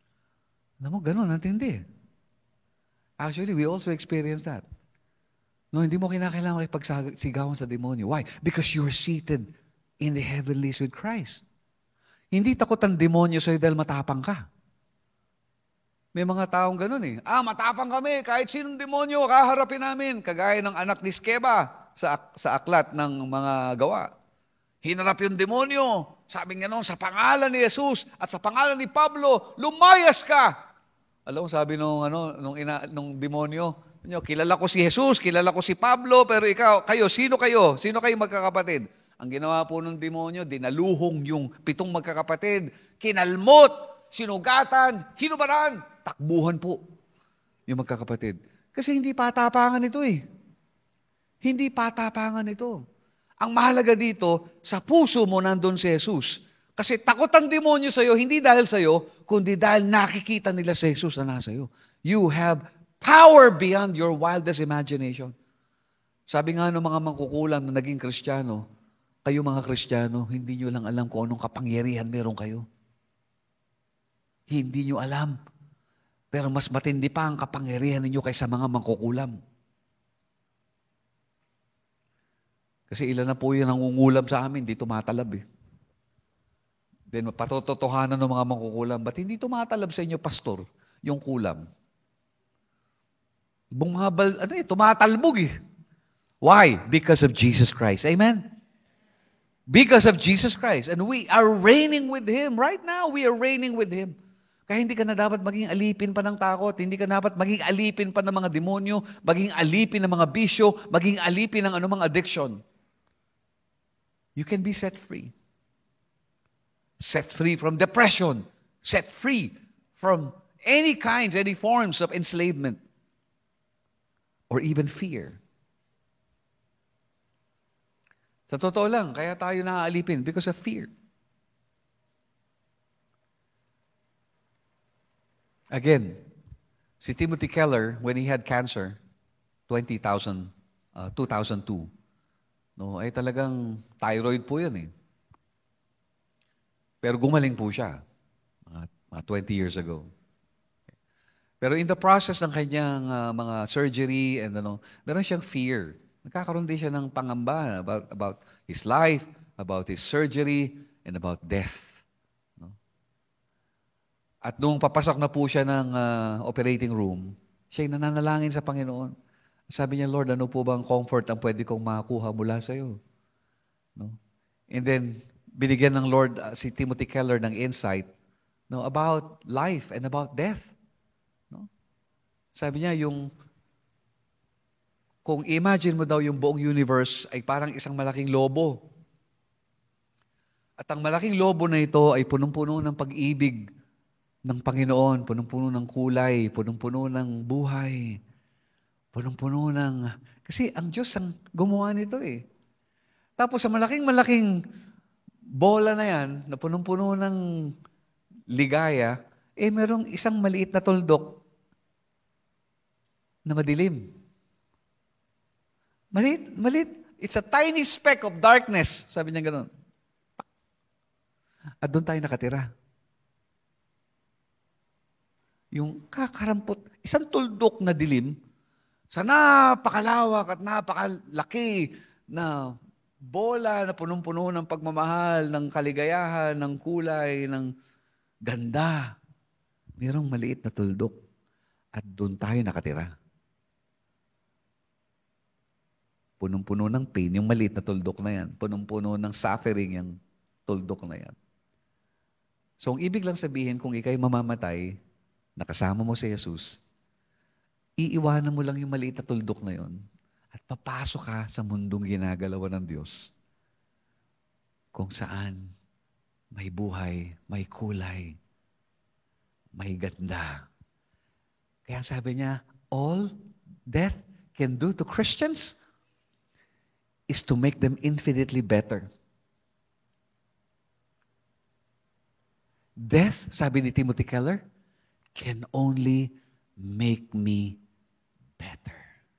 Alam mo, ganun, natindi. Actually, we also experience that. No, hindi mo kinakailangan makipagsigawan sa demonyo. Why? Because you're seated in the heavenlies with Christ. Hindi takot ang demonyo sa'yo dahil matapang ka. May mga taong ganun eh. Matapang kami. Kahit sinong demonyo, kaharapin namin. Kagaya ng anak ni Skeva sa aklat ng mga gawa. Hinarap yung demonyo. Sabi nga noon, sa pangalan ni Jesus at sa pangalan ni Pablo, lumayas ka. Alam mo, sabi nung demonyo, kilala ko si Jesus, kilala ko si Pablo, pero kayo, sino kayo? Sino kayo magkakapatid? Ang ginawa po ng demonyo, dinaluhong yung 7 magkakapatid, kinalmot, sinugatan, hinubaran, takbuhan po yung magkakapatid. Kasi hindi patapangan ito eh. Hindi patapangan ito. Ang mahalaga dito, sa puso mo nandun si Jesus. Kasi takot ang demonyo sa'yo, hindi dahil sa'yo, kundi dahil nakikita nila si Jesus na nasa iyo. You have power beyond your wildest imagination. Sabi nga ng mga mangkukulam na naging Kristiyano, kayo mga Kristiyano, hindi nyo lang alam kung anong kapangyarihan meron kayo. Hindi nyo alam. Pero mas matindi pa ang kapangyarihan ninyo kaysa mga mangkukulam. Kasi ilan na po yung nangungulam sa amin, di tumatalab eh. Then patototohanan ng mga mangkukulam, ba't hindi tumatalab sa inyo, pastor, yung kulam? Tumatalbog eh. Why? Because of Jesus Christ. Amen? Because of Jesus Christ. And we are reigning with Him. Right now, we are reigning with Him. Kaya hindi ka na dapat maging alipin pa ng takot. Hindi ka dapat maging alipin pa ng mga demonyo, maging alipin ng mga bisyo, maging alipin ng anumang addiction. You can be set free. Set free from depression. Set free from any kinds, any forms of enslavement. Or even fear. Sa totoo lang, kaya tayo naaalipin because of fear. Again, si Timothy Keller, when he had cancer, 2002, ay talagang thyroid po yun eh. Pero gumaling po siya, mga 20 years ago. Pero in the process ng kanyang mga surgery and meron siyang fear. Nagkakaroon din siya ng pangamba about his life, about his surgery, and about death. No? At nung papasok na po siya ng operating room, siya'y nananalangin sa Panginoon. Sabi niya, Lord, ano po bang comfort ang pwede kong makakuha mula sa iyo? No? And then, binigyan ng Lord si Timothy Keller ng insight about life and about death. No? Sabi niya, kung imagine mo daw yung buong universe ay parang isang malaking lobo. At ang malaking lobo na ito ay punong-puno ng pag-ibig ng Panginoon, punong-puno ng kulay, punong-puno ng buhay, punong-puno ng... Kasi ang Diyos ang gumawa nito eh. Tapos sa malaking-malaking bola na yan, na punong-puno ng ligaya, merong isang maliit na tuldok na madilim. Malit. It's a tiny speck of darkness. Sabi niya gano'n. At doon tayo nakatira. Yung kakarampot, isang tuldok na dilim, sa napakalawak at napakalaki na bola na punong-puno ng pagmamahal, ng kaligayahan, ng kulay, ng ganda. Mayroong maliit na tuldok. At doon tayo nakatira. Punong-puno ng pain, yung maliit na tuldok na yan. Punong-puno ng suffering, yung tuldok na yan. So, ang ibig lang sabihin, kung ikay mamamatay, nakasama mo si Jesus, iiwanan mo lang yung maliit na tuldok na yon at papasok ka sa mundong ginagalawan ng Diyos kung saan may buhay, may kulay, may ganda. Kaya sabi niya, all death can do to Christians is to make them infinitely better. Death, sabi ni Timothy Keller, can only make me better.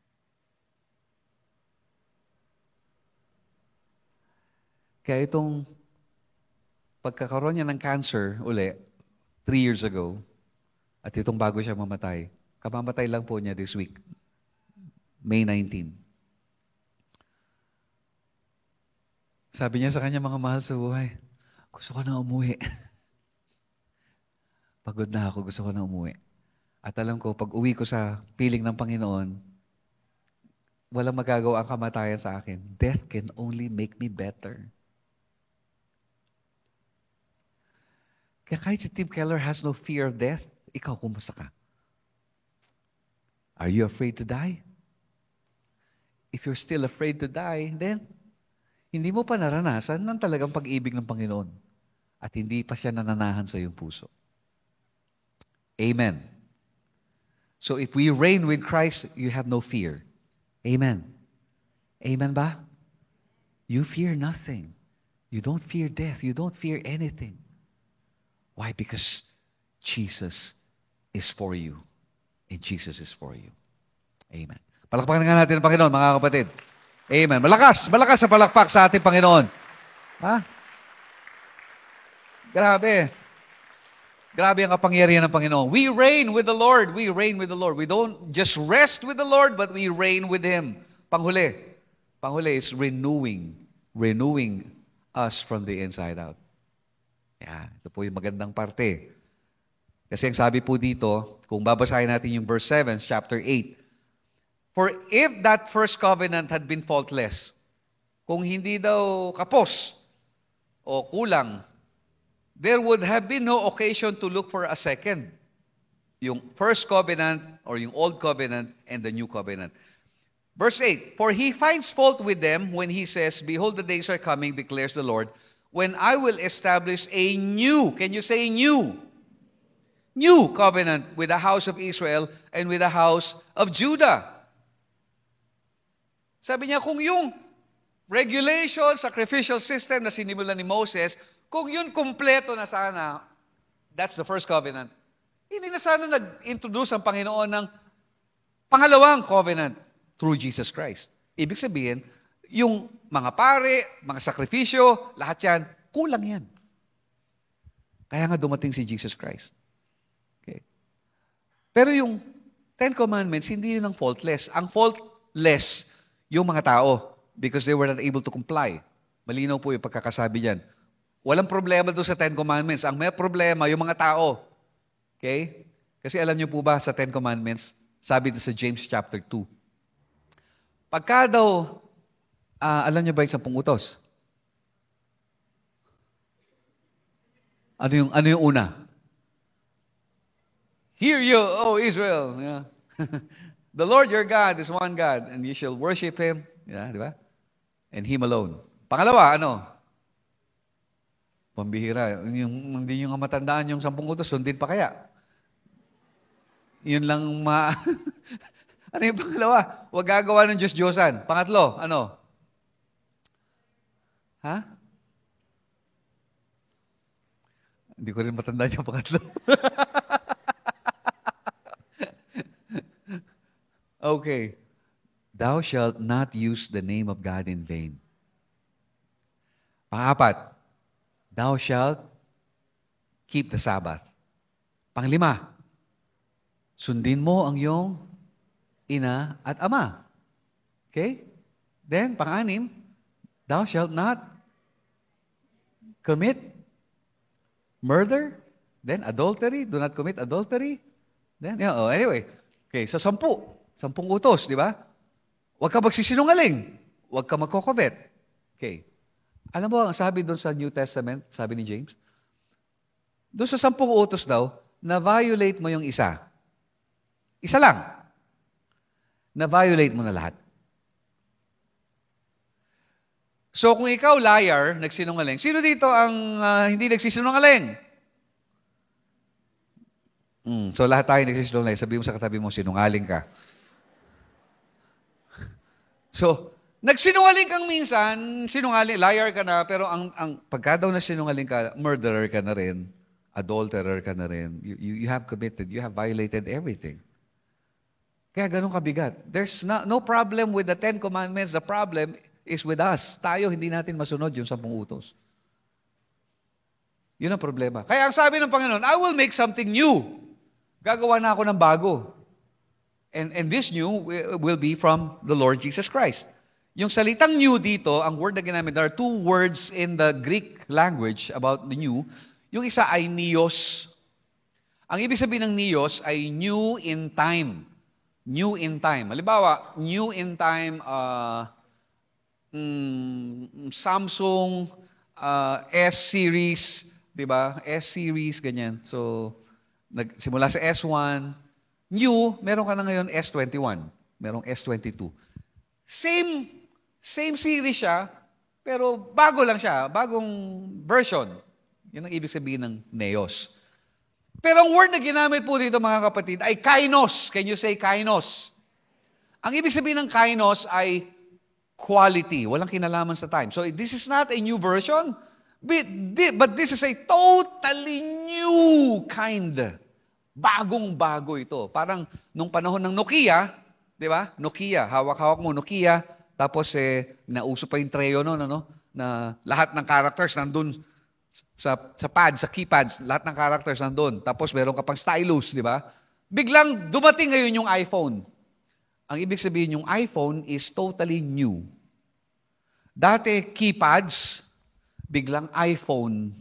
Kaya itong pagkakaroon niya ng cancer uli, 3 years ago, At itong bago siya mamatay, kamamatay lang po niya this week, May 19. Sabi niya sa kanya, mga mahal sa buhay, gusto ko na umuwi. Pagod na ako, gusto ko na umuwi. At alam ko, pag uwi ko sa piling ng Panginoon, walang magagawa ang kamatayan sa akin. Death can only make me better. Kaya kahit si Tim Keller has no fear of death, ikaw, kumusta ka? Are you afraid to die? If you're still afraid to die, then hindi mo pa naranasan ng talagang pag-ibig ng Panginoon. At hindi pa siya nananahan sa iyong puso. Amen. So if we reign with Christ, you have no fear. Amen. Amen ba? You fear nothing. You don't fear death. You don't fear anything. Why? Because Jesus is for you. And Jesus is for you. Amen. Palakpakan nga natin ang Panginoon, mga kapatid. Amen. Malakas sa palakpak sa ating Panginoon. Ha? Grabe. Grabe ang kapangyarihan ng Panginoon. We reign with the Lord. We reign with the Lord. We don't just rest with the Lord, but we reign with Him. Panghuli is renewing us from the inside out. Yeah, ito po yung magandang parte. Kasi ang sabi po dito, kung babasahin natin yung verse 7, chapter 8, for if that first covenant had been faultless, kung hindi daw kapos o kulang, there would have been no occasion to look for a second. Yung first covenant or yung old covenant and the new covenant. Verse 8, for he finds fault with them when he says, behold, the days are coming, declares the Lord, when I will establish a new, can you say new? New covenant with the house of Israel and with the house of Judah. Sabi niya, kung yung regulation, sacrificial system na sinimulan ni Moses, kung yun kumpleto na sana, that's the first covenant, hindi na sana nag-introduce ang Panginoon ng pangalawang covenant through Jesus Christ. Ibig sabihin, yung mga pare, mga sakripisyo, lahat yan, kulang yan. Kaya nga dumating si Jesus Christ. Okay. Pero yung Ten Commandments, hindi yun ang faultless. Ang faultless, yung mga tao, because they were not able to comply. Malinaw po yung pagkakasabi diyan. Walang problema doon sa Ten Commandments. Ang may problema, yung mga tao. Okay? Kasi alam niyo po ba sa Ten Commandments, sabi doon sa James chapter 2, pagka daw, alam niyo ba yung 10 utos? Ano yung una? Hear you, O Israel. Yeah. The Lord your God is one God, and you shall worship Him. Yeah, di ba? And Him alone. Pangalawa, ano? Pambihira. Hindi nyo nga matandaan yung 10 utos, sundin pa kaya? Yun lang ano yung pangalawa? Huwag gagawa ng Diyos-Diyosan. Pangatlo, ano? Ha? Hindi ko rin matandaan yung pangatlo. Okay. Thou shalt not use the name of God in vain. Pang-apat, thou shalt keep the Sabbath. Pang-lima, sundin mo ang iyong ina at ama. Okay? Then, pang-anim, thou shalt not commit murder. Then, adultery. Do not commit adultery. Then, anyway. Okay, so 10 utos, di ba? Huwag ka magsisinungaling. Huwag ka magkokobet. Okay. Alam mo, ang sabi doon sa New Testament, sabi ni James, doon sa 10 utos daw, na-violate mo yung isa. Isa lang. Na-violate mo na lahat. So kung ikaw liar, nagsinungaling, sino dito ang hindi nagsisinungaling? So lahat tayo nagsisinungaling. Sabi mo sa katabi mo, sinungaling ka. So, nagsinungaling kang minsan, sinungaling, liar ka na, pero ang pagka daw na sinungaling ka, murderer ka na rin, adulterer ka na rin, you have committed, you have violated everything. Kaya ganun kabigat. There's no problem with the 10 Commandments. The problem is with us. Tayo, hindi natin masunod yung 10 utos. Yun ang problema. Kaya ang sabi ng Panginoon, I will make something new. Gagawa na ako ng bago. And this new will be from the Lord Jesus Christ. Yung salitang new dito, ang word na ginamit, there are two words in the Greek language about the new. Yung isa ay neos. Ang ibig sabihin ng neos ay new in time. New in time. Halimbawa, new in time, Samsung S-series, di ba? S-series, ganyan. So, simula sa S1, new, meron ka na ngayon S21. Merong S22. Same series siya, pero bago lang siya, bagong version. Yun ang ibig sabihin ng neos. Pero ang word na ginamit po dito mga kapatid ay kainos. Can you say kainos? Ang ibig sabihin ng kainos ay quality. Walang kinalaman sa time. So this is not a new version, but this is a totally new kind. Bagong-bago ito. Parang nung panahon ng Nokia, di ba? Nokia, hawak-hawak mo, Nokia. Tapos nauso pa yung Treo noon, na lahat ng characters nandun sa pad, sa keypads, lahat ng characters nandun. Tapos meron ka pang stylus, di ba? Biglang dumating ngayon yung iPhone. Ang ibig sabihin, yung iPhone is totally new. Dati, keypads, biglang iPhone.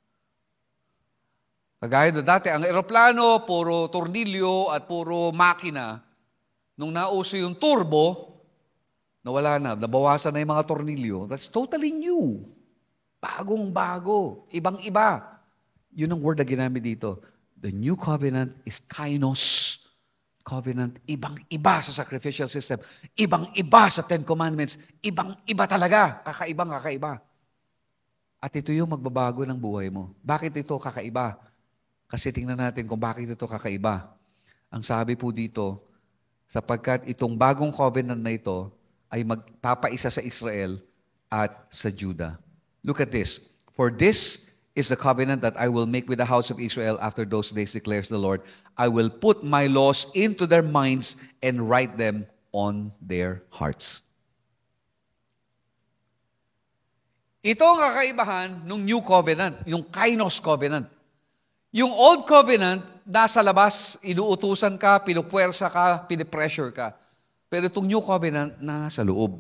Kagaya na dati, ang eroplano, puro tornilyo at puro makina. Nung nauso yung turbo, nawala na, nabawasan na yung mga tornilyo. That's totally new. Bagong-bago. Ibang-iba. Yun ang word na ginamit dito. The new covenant is kainos covenant. Ibang-iba sa sacrificial system. Ibang-iba sa Ten Commandments. Ibang-iba talaga. Kakaiba. At ito yung magbabago ng buhay mo. Bakit ito kakaiba? Kasi tingnan natin kung bakit ito kakaiba. Ang sabi po dito, sapagkat itong bagong covenant na ito ay magpapaisa sa Israel at sa Judah. Look at this. For this is the covenant that I will make with the house of Israel after those days, declares the Lord. I will put my laws into their minds and write them on their hearts. Ito ang kakaibahan ng New Covenant, yung Kainos Covenant. Yung Old Covenant, nasa labas, inuutusan ka, pinupwersa ka, pinipressure ka. Pero itong New Covenant, nasa loob.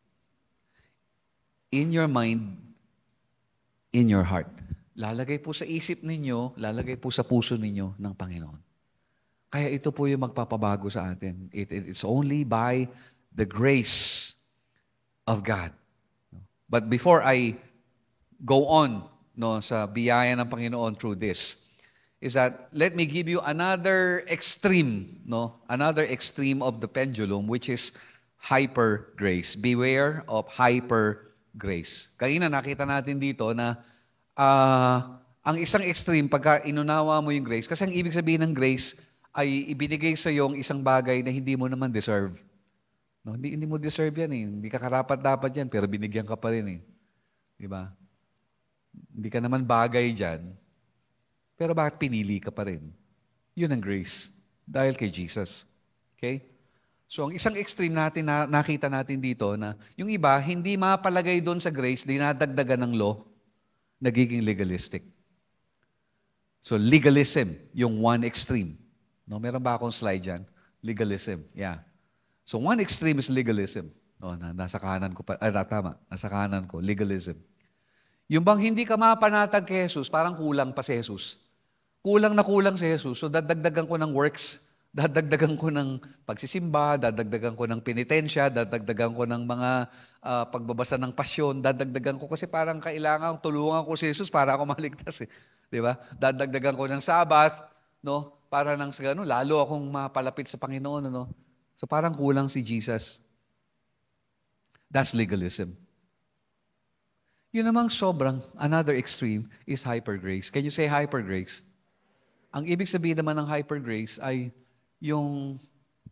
In your mind, in your heart. Lalagay po sa isip ninyo, lalagay po sa puso ninyo ng Panginoon. Kaya ito po yung magpapabago sa atin. It's only by the grace of God. But before I go on sa biyaya ng Panginoon through this, is that let me give you another extreme, another extreme of the pendulum, which is hyper grace. Beware of hyper grace. Kanina nakita natin dito na ang isang extreme, pagka inunawa mo yung grace, kasi ang ibig sabihin ng grace ay ibinigay sa iyo isang bagay na hindi mo naman deserve. Hindi mo deserve yan eh. Hindi ka karapat-dapat yan, pero binigyan ka pa rin eh. Di ba? Hindi ka naman bagay dyan, pero bakit pinili ka pa rin? Yun ang grace. Dahil kay Jesus. Okay? So, ang isang extreme natin na nakita natin dito na yung iba, hindi mapalagay doon sa grace, dinadagdagan ng law, nagiging legalistic. So, legalism, yung one extreme. Meron ba akong slide dyan? Legalism. Yeah. So, one extreme is legalism. Nasa kanan ko pa. Tama. Nasa kanan ko. Legalism. Yung bang hindi ka mapanatag kay Jesus, parang kulang pa si Jesus. Kulang na kulang si Jesus. So, dadagdagan ko ng works, dadagdagan ko ng pagsisimba, dadagdagan ko ng penitensya, dadagdagan ko ng mga pagbabasa ng pasyon, dadagdagan ko kasi parang kailangan tulungan ko si Jesus para ako maligtas. Di ba? Dadagdagan ko ng Sabbath, para nang sa gano'n, lalo akong mapalapit sa Panginoon. So, parang kulang si Jesus. That's legalism. Yun namang sobrang, another extreme is hyper grace. Can you say hyper grace? Ang ibig sabihin naman ng hyper grace ay yung,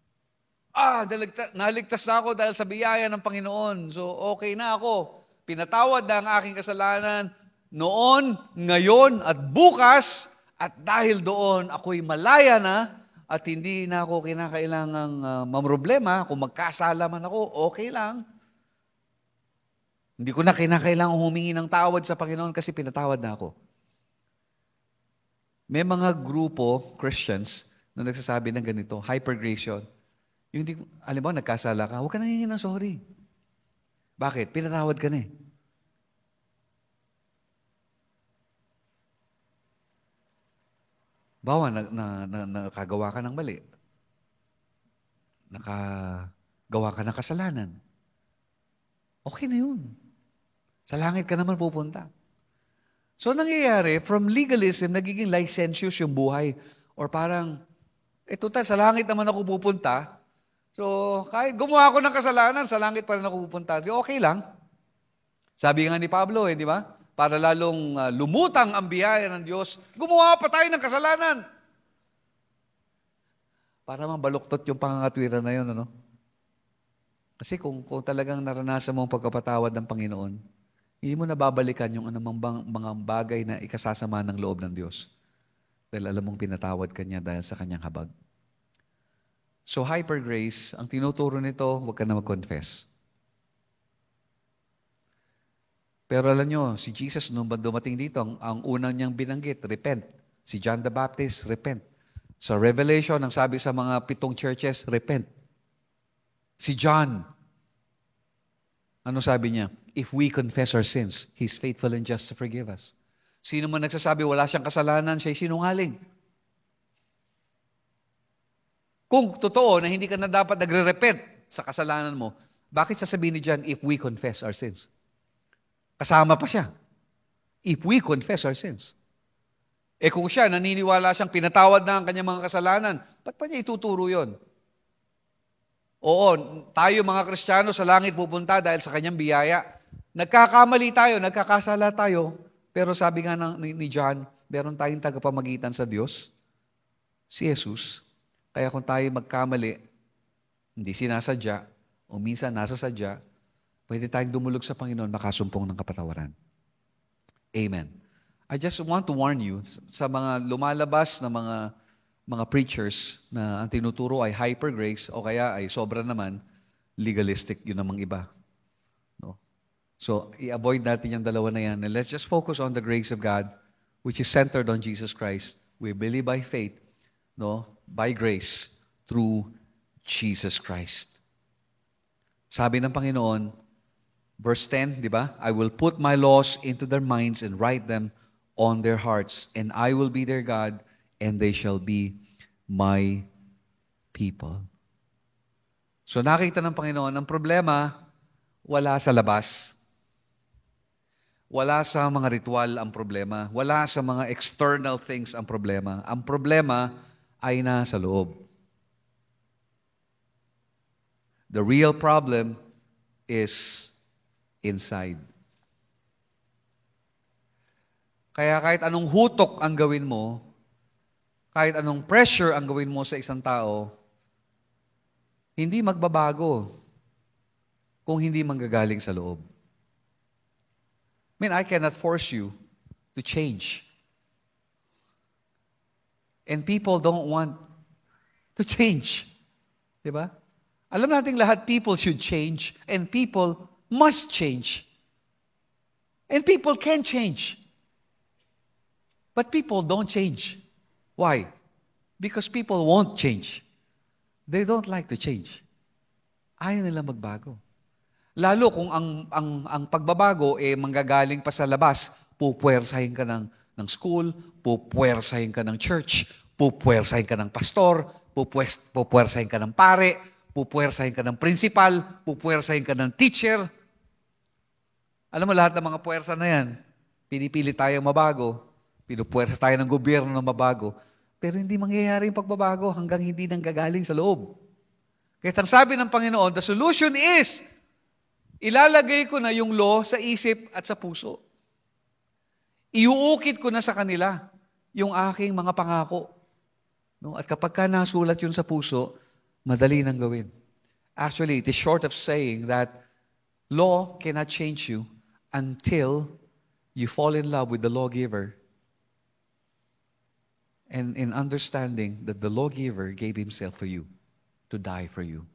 naligtas na ako dahil sa biyaya ng Panginoon. So, okay na ako. Pinatawad na ang aking kasalanan noon, ngayon, at bukas. At dahil doon, ako'y malaya na at hindi na ako kinakailangang mamroblema. Kung magkasala man ako, okay lang. Hindi ko na kinakailangang humingi ng tawad sa Panginoon kasi pinatawad na ako. May mga grupo, Christians, na nagsasabi ng ganito, hyper-grace yun. Yung hindi, alam mo, nagkasala ka, huwag ka nangingin ng sorry. Bakit? Pinatawad ka na eh. Bawa, nakagawa ka ng mali. Nakagawa ka ng kasalanan. Okay na yun. Sa langit ka naman pupunta. So, nangyayari, from legalism, nagiging licentious yung buhay. Or parang, total, sa langit naman ako pupunta. So, kahit gumawa ako ng kasalanan, sa langit pa rin ako pupunta. So, okay lang. Sabi nga ni Pablo, di ba? Para lalong lumutang ang biyaya ng Diyos, gumawa pa tayo ng kasalanan. Para mabaluktot yung pangangatwiran na yun, ano? Kasi kung talagang naranasan mo ang pagkapatawad ng Panginoon, hindi mo nababalikan yung anumang mga bagay na ikasasama ng loob ng Diyos. Dahil alam mong pinatawad ka niya dahil sa kanyang habag. So hyper grace, ang tinuturo nito, huwag ka na mag-confess. Pero alam nyo, si Jesus, nung dumating dito, ang unang niyang binanggit, repent. Si John the Baptist, repent. Sa Revelation, ang sabi sa mga 7 churches, repent. Si John, ano sabi niya? If we confess our sins, He's faithful and just to forgive us. Sino man nagsasabi wala siyang kasalanan, siya'y sinungaling. Kung totoo na hindi ka na dapat nagre-repent sa kasalanan mo, bakit sasabihin ni John, if we confess our sins? Kasama pa siya. If we confess our sins. Kung siya, naniniwala siyang pinatawad na ang kanyang mga kasalanan, ba't pa niya ituturo yon? Oo, tayo mga Kristiyano sa langit pupunta dahil sa kanyang biyaya. Nagkakamali tayo, nagkakasala tayo, pero sabi nga ni John, meron tayong tagapamagitan sa Diyos, si Jesus. Kaya kung tayo magkamali, hindi sinasadya, o minsan nasasadya, pwede tayong dumulog sa Panginoon, makasumpong ng kapatawaran. Amen. I just want to warn you, sa mga lumalabas na mga preachers na ang tinuturo ay hyper grace o kaya ay sobra naman, legalistic yun namang iba. No? So, i-avoid natin yung dalawa na yan. And let's just focus on the grace of God, which is centered on Jesus Christ. We believe by faith, no, by grace, through Jesus Christ. Sabi ng Panginoon, verse 10, di ba? I will put my laws into their minds and write them on their hearts, and I will be their God, and they shall be my people. So nakita ng Panginoon, ang problema, wala sa labas. Wala sa mga ritual ang problema. Wala sa mga external things ang problema. Ang problema ay nasa loob. The real problem is inside. Kaya kahit anong hutok ang gawin mo, kahit anong pressure ang gawin mo sa isang tao, hindi magbabago kung hindi manggagaling sa loob. I cannot force you to change. And people don't want to change. Diba? Alam nating lahat, people should change, and people must change. And people can change. But people don't change. Why? Because people won't change. They don't like to change. Ayaw nila magbago. Lalo kung ang pagbabago manggagaling pa sa labas, pupuwersahin ka ng school, pupuwersahin ka ng church, pupuwersahin ka ng pastor, pupuwersahin ka ng pare, pupuwersahin ka ng principal, pupuwersahin ka ng teacher. Alam mo, lahat ng mga puwersa na yan, pinipili tayong mabago, pinupuwersa tayo ng gobyerno na mabago, pero hindi mangyayari yung pagbabago hanggang hindi nanggagaling sa loob. Kaya ang sabi ng Panginoon, the solution is, ilalagay ko na yung law sa isip at sa puso. Iuukit ko na sa kanila yung aking mga pangako. No? At kapag ka nasulat yun sa puso, madali nang gawin. Actually, it is short of saying that law cannot change you until you fall in love with the lawgiver and in understanding that the lawgiver gave himself for you, to die for you.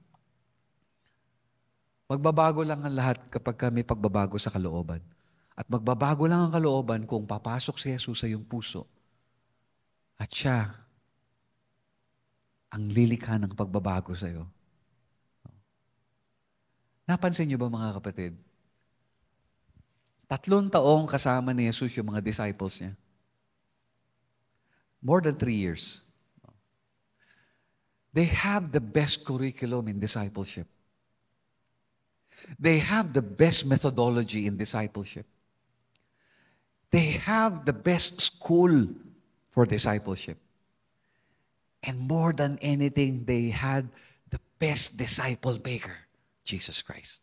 Magbabago lang ang lahat kapag may pagbabago sa kalooban. At magbabago lang ang kalooban kung papasok si Jesus sa iyong puso. At siya ang lilikha ng pagbabago sa'yo. Napansin niyo ba mga kapatid? 3 taong kasama ni Jesus yung mga disciples niya. More than 3 years. They have the best curriculum in discipleship. They have the best methodology in discipleship. They have the best school for discipleship. And more than anything, they had the best disciple maker, Jesus Christ.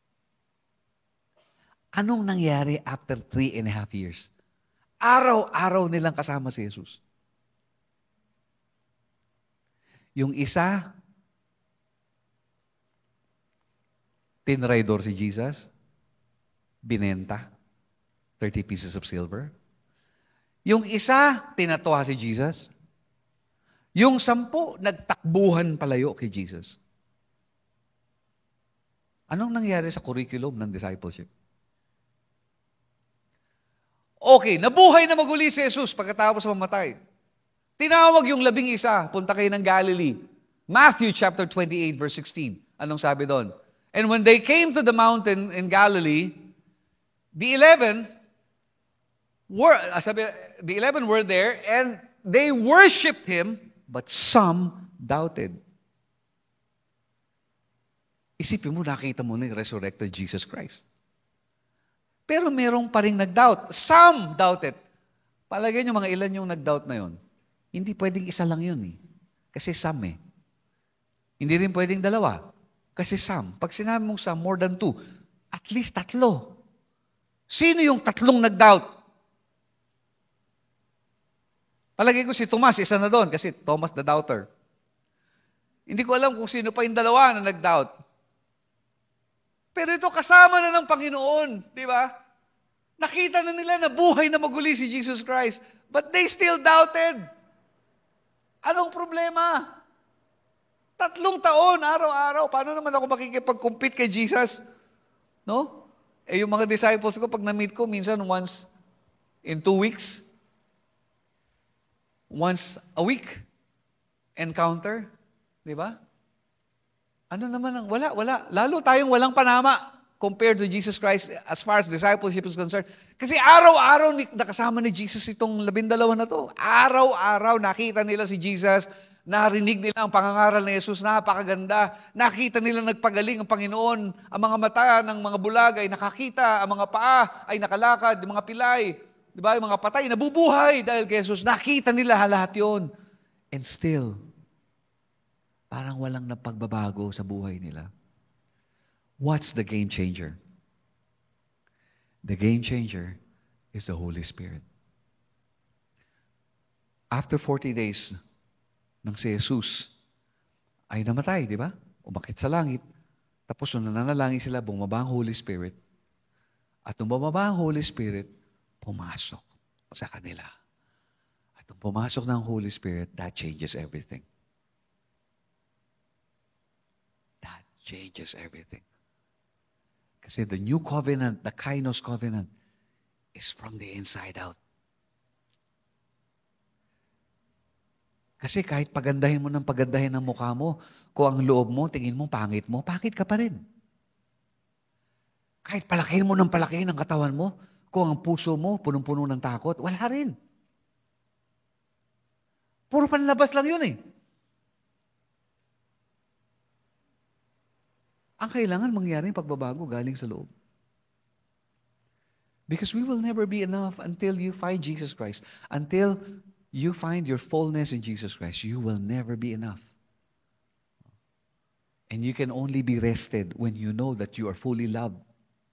Anong nangyari after 3.5 years? Araw-araw nilang kasama si Jesus. Yung isa, tinraidor si Jesus, binenta, 30 pieces of silver. Yung isa, tinatwa si Jesus. Yung 10, nagtakbuhan palayo kay Jesus. Anong nangyari sa curriculum ng discipleship? Okay, nabuhay na maguli si Jesus pagkatapos mamatay. Tinawag yung 11, punta kayo ng Galilee. Matthew chapter 28 verse 16. Anong sabi doon? And when they came to the mountain in Galilee, the 11 were there and they worshipped Him, but some doubted. Isipin mo, nakita mo na yung resurrected Jesus Christ. Pero merong pa rin nag-doubt. Some doubted. Palagay nyo mga ilan yung nag-doubt na yon. Hindi pwedeng isa lang yun eh. Kasi some eh. Hindi rin pwedeng 2. Kasi some. Pag sinabi mong some, more than 2. At least 3. Sino yung 3 nag-doubt? Palagay ko si Tomas, isa na doon. Kasi Thomas the doubter. Hindi ko alam kung sino pa yung 2 na nag-doubt. Pero ito kasama na ng Panginoon, di ba? Nakita na nila na buhay na maguli si Jesus Christ. But they still doubted. Anong problema? 3 taon, araw-araw. Paano naman ako makikipag-compete kay Jesus? No? Eh yung mga disciples ko, pag na-meet ko, minsan once in 2 weeks, once a week, encounter. Di ba? Ano naman ang, wala. Lalo tayong walang panama compared to Jesus Christ as far as discipleship is concerned. Kasi araw-araw nakasama ni Jesus itong 12 na to. Araw-araw nakita nila si Jesus, narinig nila ang pangangaral ni Jesus, napakaganda. Nakita nila nagpagaling ang Panginoon. Ang mga mata ng mga bulag ay nakakita, ang mga paa ay nakalakad, yung mga pilay, di ba, yung mga patay nabubuhay dahil kay Jesus. Nakita nila lahat yon. And still, parang walang napagbabago sa buhay nila. What's the game changer? The game changer is the Holy Spirit. After 40 days, nang si Jesus ay namatay, di ba? Umakit sa langit. Tapos nung nananalangin sila, bumaba ang Holy Spirit. At nung bumaba ang Holy Spirit, pumasok sa kanila. At nung pumasok ng Holy Spirit, that changes everything. Changes everything. Kasi the new covenant, the Kainos covenant, is from the inside out. Kasi kahit pagandahin mo ng pagandahin ng mukha mo, kung ang loob mo, tingin mo, pangit ka pa rin. Kahit palakihin mo ng palakihin ang katawan mo, kung ang puso mo, punong-puno ng takot, wala rin. Puro panlabas lang yun eh. Ang kailangan mangyari yung pagbabago galing sa loob. Because we will never be enough until you find Jesus Christ. Until you find your fullness in Jesus Christ, you will never be enough. And you can only be rested when you know that you are fully loved.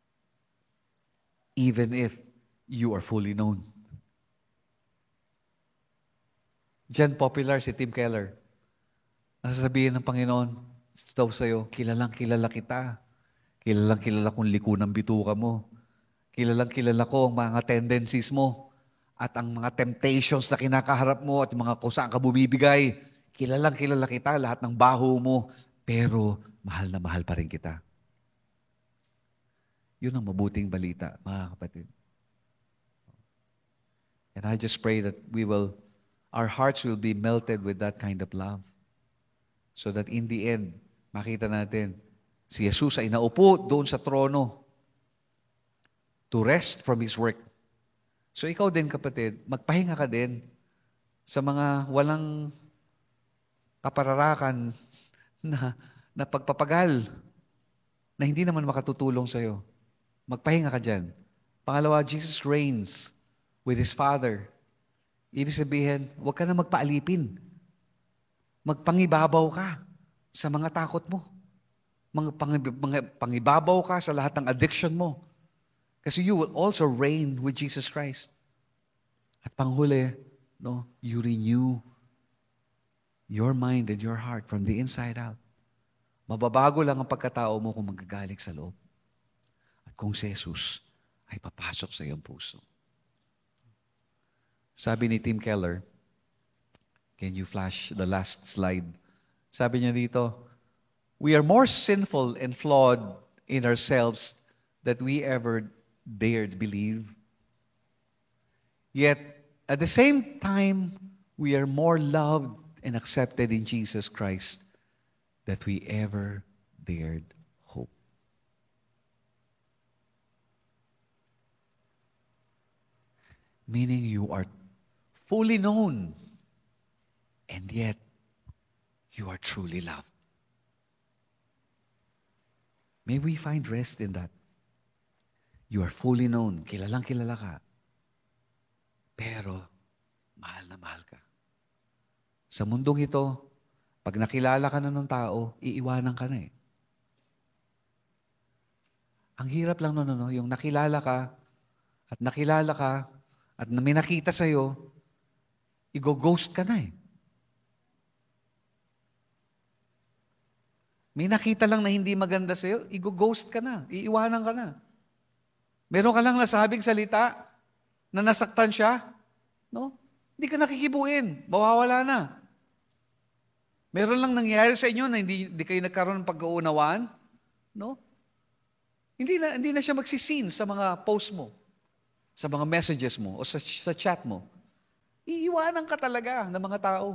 Even if you are fully known. Diyan popular si Tim Keller. Nasasabihin ng Panginoon, daw sa'yo, kilalang kilala kita. Kilalang kilala kong liko ng bituka mo. Kilalang kilala ko ang mga tendencies mo at ang mga temptations na kinakaharap mo at yung mga kung saan ka bumibigay. Kilalang kilala kita, lahat ng baho mo. Pero mahal na mahal pa rin kita. Yun ang mabuting balita, mga kapatid. And I just pray that our hearts will be melted with that kind of love. So that in the end, makita natin, si Jesus ay naupo doon sa trono to rest from His work. So ikaw din, kapatid, magpahinga ka din sa mga walang kapararakan na pagpapagal na hindi naman makatutulong sa'yo. Magpahinga ka dyan. Pangalawa, Jesus reigns with His Father. Ibig sabihin, huwag ka na magpaalipin. Magpangibabaw ka sa mga takot mo. Pangibabaw ka sa lahat ng addiction mo. Kasi you will also reign with Jesus Christ. At panghuli, no, you renew your mind and your heart from the inside out. Mababago lang ang pagkatao mo kung magagaling sa loob. At kung si Jesus ay papasok sa iyong puso. Sabi ni Tim Keller, can you flash the last slide? Sabi niya dito, we are more sinful and flawed in ourselves than we ever dared believe. Yet, at the same time, we are more loved and accepted in Jesus Christ that we ever dared hope. Meaning you are fully known, and yet you are truly loved. May we find rest in that. You are fully known, kilalang kilala ka, pero mahal na mahal ka. Sa mundong ito, pag nakilala ka na ng tao, iiwanan ka na eh. Ang hirap lang no, yung nakilala ka, at may nakita sa'yo, i-ghost ka na eh. May nakita lang na hindi maganda sa'yo, i-ghost ka na, iiwanan ka na. Meron ka lang nasabing salita na nasaktan siya, no? Hindi ka nakikibuin, mawawala na. Meron lang nangyari sa inyo na hindi kayo nagkaroon ng pagkaunawaan, no? Hindi na siya magsisin sa mga post mo, sa mga messages mo, o sa chat mo. Iiwanan ka talaga ng mga tao.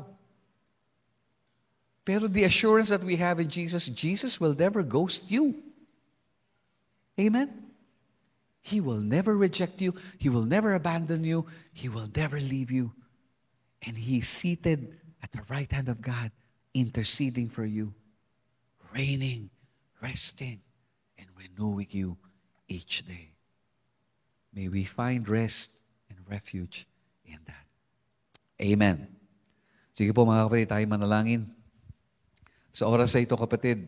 Pero the assurance that we have in Jesus, Jesus will never ghost you. Amen? He will never reject you. He will never abandon you. He will never leave you. And He is seated at the right hand of God, interceding for you, reigning, resting, and renewing you each day. May we find rest and refuge in that. Amen. Sige po mga kapatid, tayo manalangin. Sa oras na ito, kapatid,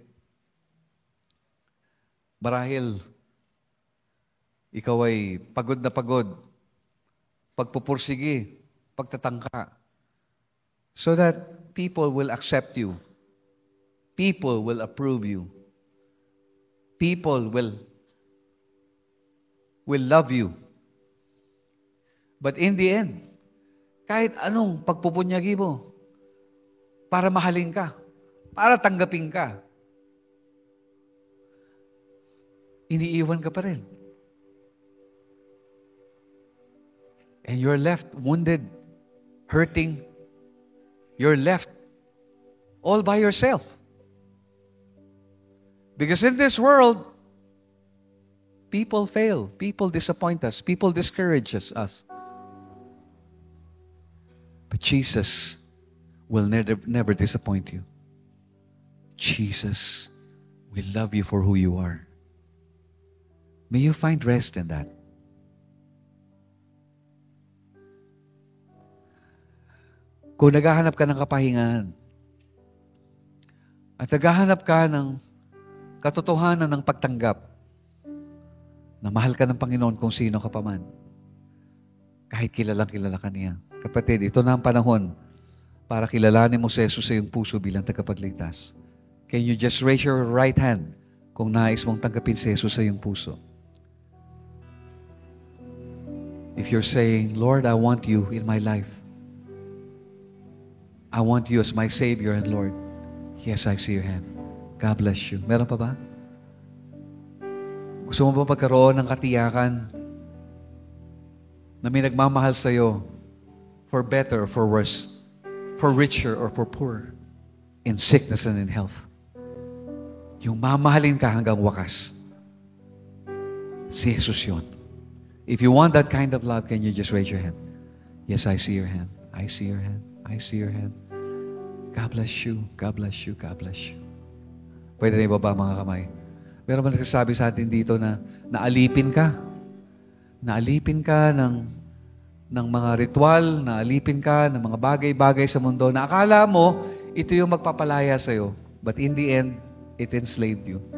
marahil ikaw ay pagod na pagod, pagpupursige, pagtatangka, so that people will accept you. People will approve you. People will love you. But in the end, kahit anong pagpupunyagi mo, para mahalin ka, para tanggapin ka, iniiwan ka pa rin. And you're left wounded, hurting. You're left all by yourself. Because in this world, people fail. People disappoint us. People discourage us. But Jesus will never disappoint you. Jesus will love you for who you are. May you find rest in that. Kung naghahanap ka ng kapahingahan at naghahanap ka ng katotohanan ng pagtanggap na mahal ka ng Panginoon kung sino ka pa man, kahit kilala ka niya. Kapatid, ito na ang panahon para kilalanin mo si Jesus sa iyong puso bilang tagapagligtas. Can you just raise your right hand kung nais mong tanggapin si Jesus sa iyong puso? If you're saying, Lord, I want you in my life. I want you as my Savior and Lord. Yes, I see your hand. God bless you. Meron pa ba? Gusto mo ba magkaroon ng katiyakan na may nagmamahal sa'yo for better or for worse, for richer or for poor? in sickness and in health. Yung mamahalin ka hanggang wakas. Si Jesus yun. If you want that kind of love, can you just raise your hand? Yes, I see your hand. I see your hand. I see your hand. God bless you. God bless you. God bless you. Pwede na ibaba mga kamay. Meron ba nagsasabi sa atin dito na naalipin ka? Naalipin ka ng mga ritual, naalipin ka ng mga bagay-bagay sa mundo na akala mo, ito yung magpapalaya sa'yo. But in the end, it enslaved you.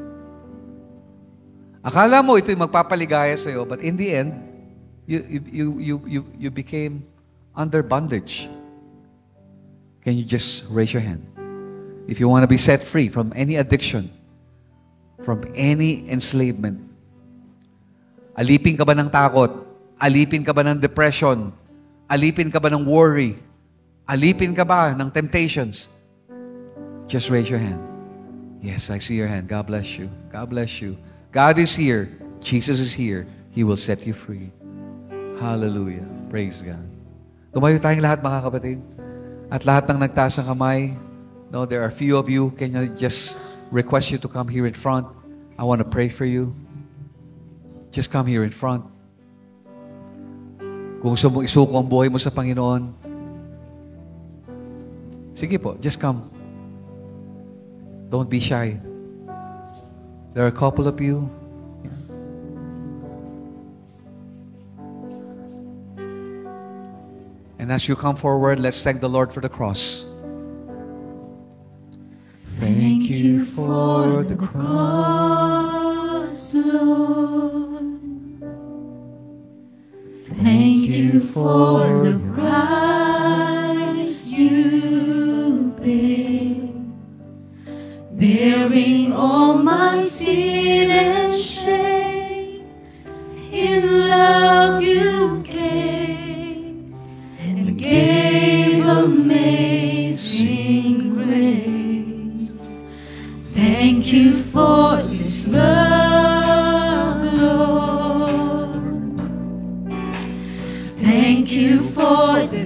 Akala mo ito yung magpapaligaya sa'yo, but in the end, you became under bondage. Can you just raise your hand? If you want to be set free from any addiction, from any enslavement, alipin ka ba ng takot? Alipin ka ba ng depression? Alipin ka ba ng worry? Alipin ka ba ng temptations? Just raise your hand. Yes, I see your hand. God bless you. God bless you. God is here. Jesus is here. He will set you free. Hallelujah. Praise God. Tumayo tayong lahat mga kapatid. At lahat ng nagtaas ng kamay, no, there are few of you. Can I just request you to come here in front? I want to pray for you. Just come here in front. Kung gusto mo isuko ang buhay mo sa Panginoon, sige po, just come. Don't be shy. There are a couple of you. And as you come forward, let's thank the Lord for the cross. Thank you for the cross, Lord. Thank you for the price you paid, bearing all my sin and shame. In love you came and gave amazing grace. Thank you for this love, Lord. Thank you for the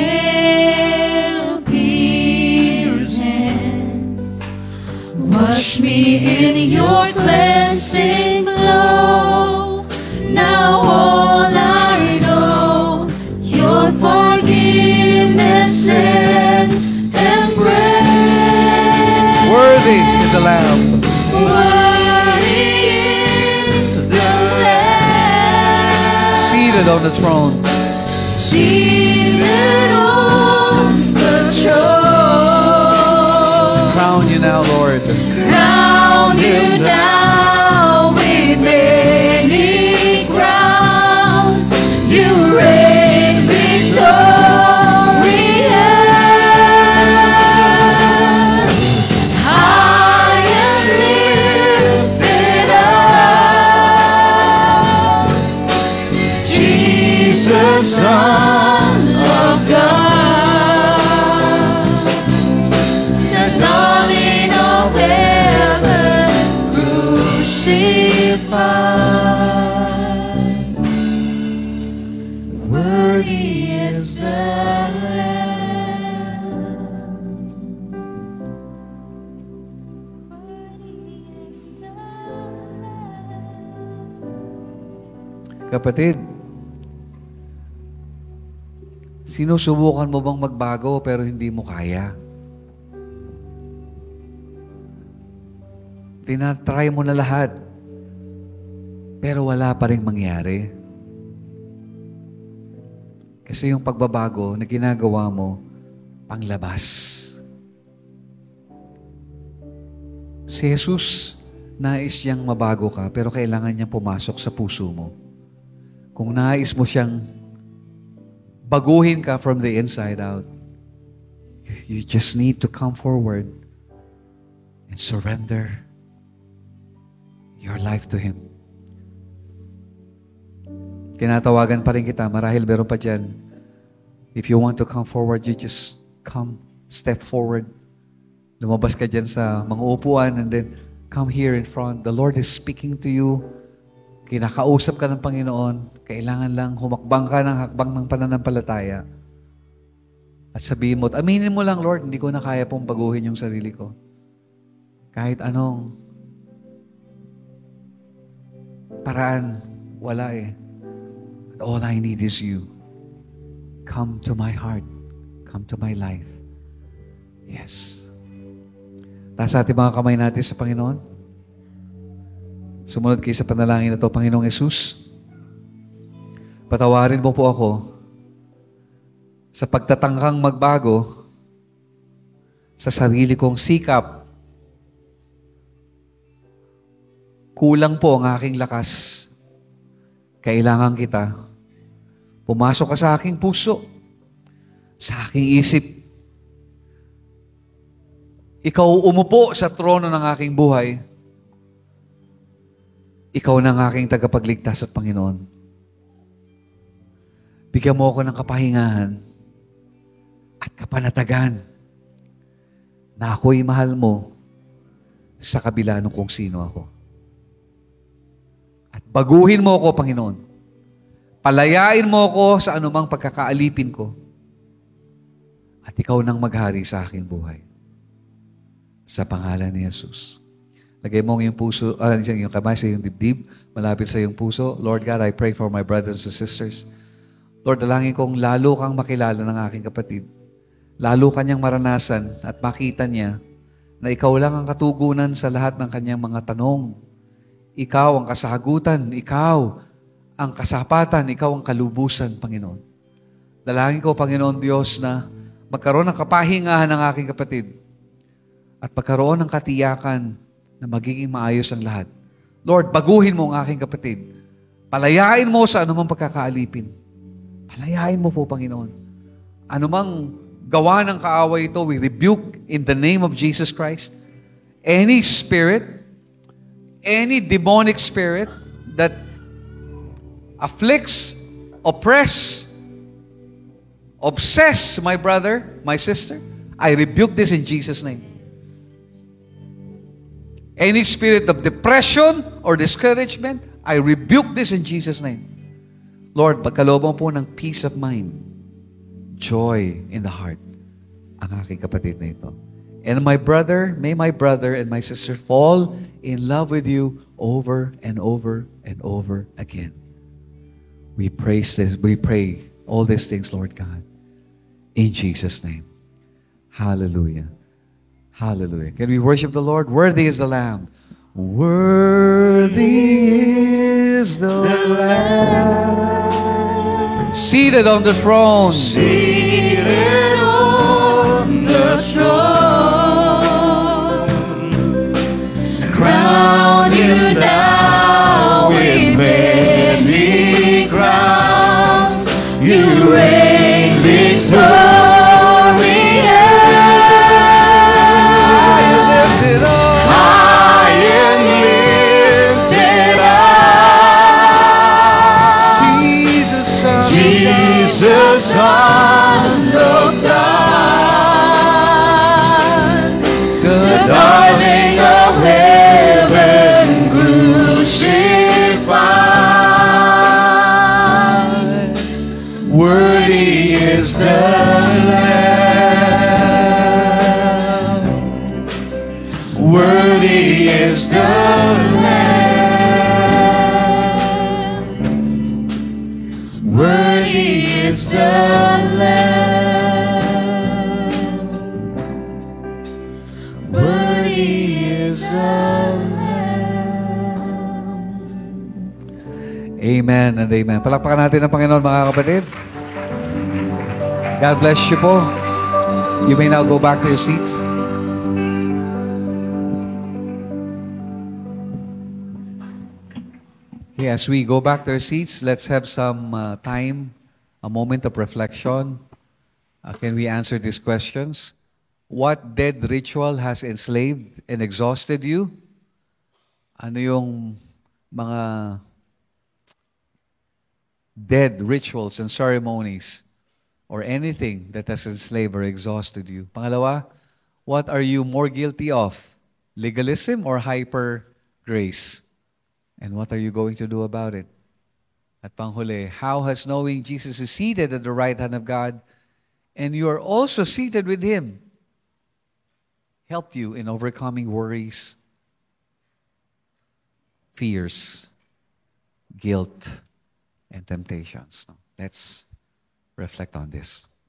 nail-pierced hands. Wash me in your cleansing flow. Now all I know, your forgiveness and embrace. Worthy is the Lamb. Worthy is the Lamb. Seated on the throne. Seated on the throne. Crown you now, Lord. Crown you now with many crowns. You reign victorious. High and lifted up, Jesus, Son of God, the darling of heaven, crucified. Worthy is the Lamb. Worthy is the Lamb. Kapatid, sinusubukan mo bang magbago pero hindi mo kaya? Tinatry mo na lahat, pero wala pa rin mangyari. Kasi yung pagbabago na ginagawa mo, panglabas. Si Jesus, nais niyang mabago ka, pero kailangan niyang pumasok sa puso mo. Kung nais mo siyang baguhin ka from the inside out, you just need to come forward and surrender your life to Him. Tinatawagan pa rin kita, marahil meron pa dyan. If you want to come forward, you just come, step forward. Lumabas ka dyan sa mga upuan and then come here in front. The Lord is speaking to you. Kinakausap ka ng Panginoon. Kailangan lang humakbang ka ng hakbang ng pananampalataya. At sabihin mo, at aminin mo lang, Lord, hindi ko na kaya pong baguhin yung sarili ko. Kahit anong paraan, wala eh. All I need is you. Come to my heart. Come to my life. Yes. Taas ating mga kamay natin sa Panginoon. Sumunod kayo sa panalangin na ito, Panginoong Yesus. Patawarin mo po ako sa pagtatangkang magbago sa sarili kong sikap. Kulang po ang aking lakas. Kailangan kita. Pumasok ka sa aking puso, sa aking isip. Ikaw umupo sa trono ng aking buhay. Ikaw na ang aking tagapagligtas at Panginoon. Bigyan mo ako ng kapahingahan at kapanatagan na ako'y mahal mo sa kabila ng kung sino ako. At baguhin mo ako, Panginoon. Palayain mo ako sa anumang pagkakaalipin ko. At ikaw nang maghari sa aking buhay. Sa pangalan ni Jesus. Lagay mo ang iyong puso, yung kamay sa iyong dibdib, malapit sa iyong puso. Lord God, I pray for my brothers and sisters. Lord, dalangin kong lalo kang makilala ng aking kapatid. Lalo kanyang maranasan at makita niya na ikaw lang ang katugunan sa lahat ng kanyang mga tanong. Ikaw ang kasagutan, ikaw ang kasapatan, ikaw ang kalubusan, Panginoon. Dalangin ko, Panginoon Diyos, na magkaroon ng kapahingahan ng aking kapatid at magkaroon ng katiyakan na magiging maayos ang lahat. Lord, baguhin mo ang aking kapatid. Palayain mo sa anumang pagkakaalipin. Palayain mo po, Panginoon. Anumang gawa ng kaaway ito, we rebuke in the name of Jesus Christ. Any spirit, any demonic spirit that afflicts, oppress, obsess my brother, my sister, I rebuke this in Jesus' name. Any spirit of depression or discouragement, I rebuke this in Jesus' name. Lord, pagkalooban po ng peace of mind, joy in the heart, ang aking kapatid na ito. And my brother, may my brother and my sister fall in love with you over and over and over again. We praise this, we pray all these things, Lord God, in Jesus' name. Hallelujah. Hallelujah. Can we worship the Lord? Worthy is the Lamb. Worthy is the Lamb. Seated on the throne. Seated on the throne, crown you now with many crowns. You reign victorious. High and lifted up. Jesus, Son of God, the darling of heaven, crucified. Worthy is the Lamb. Worthy is the Lamb. Worthy is the Lamb. Worthy is the Lamb. Amen and amen. Palakpakan natin ang Panginoon, mga kapatid. God bless you po. You may now go back to your seats. Okay, as we go back to our seats, let's have some time, a moment of reflection. Can we answer these questions? What dead ritual has enslaved and exhausted you? Ano yung mga dead rituals and ceremonies or anything that has enslaved or exhausted you? Pangalawa, what are you more guilty of? Legalism or hyper grace? And what are you going to do about it? At panghuli, how has knowing Jesus is seated at the right hand of God and you are also seated with Him, helped you in overcoming worries, fears, guilt, and temptations. Let's reflect on this.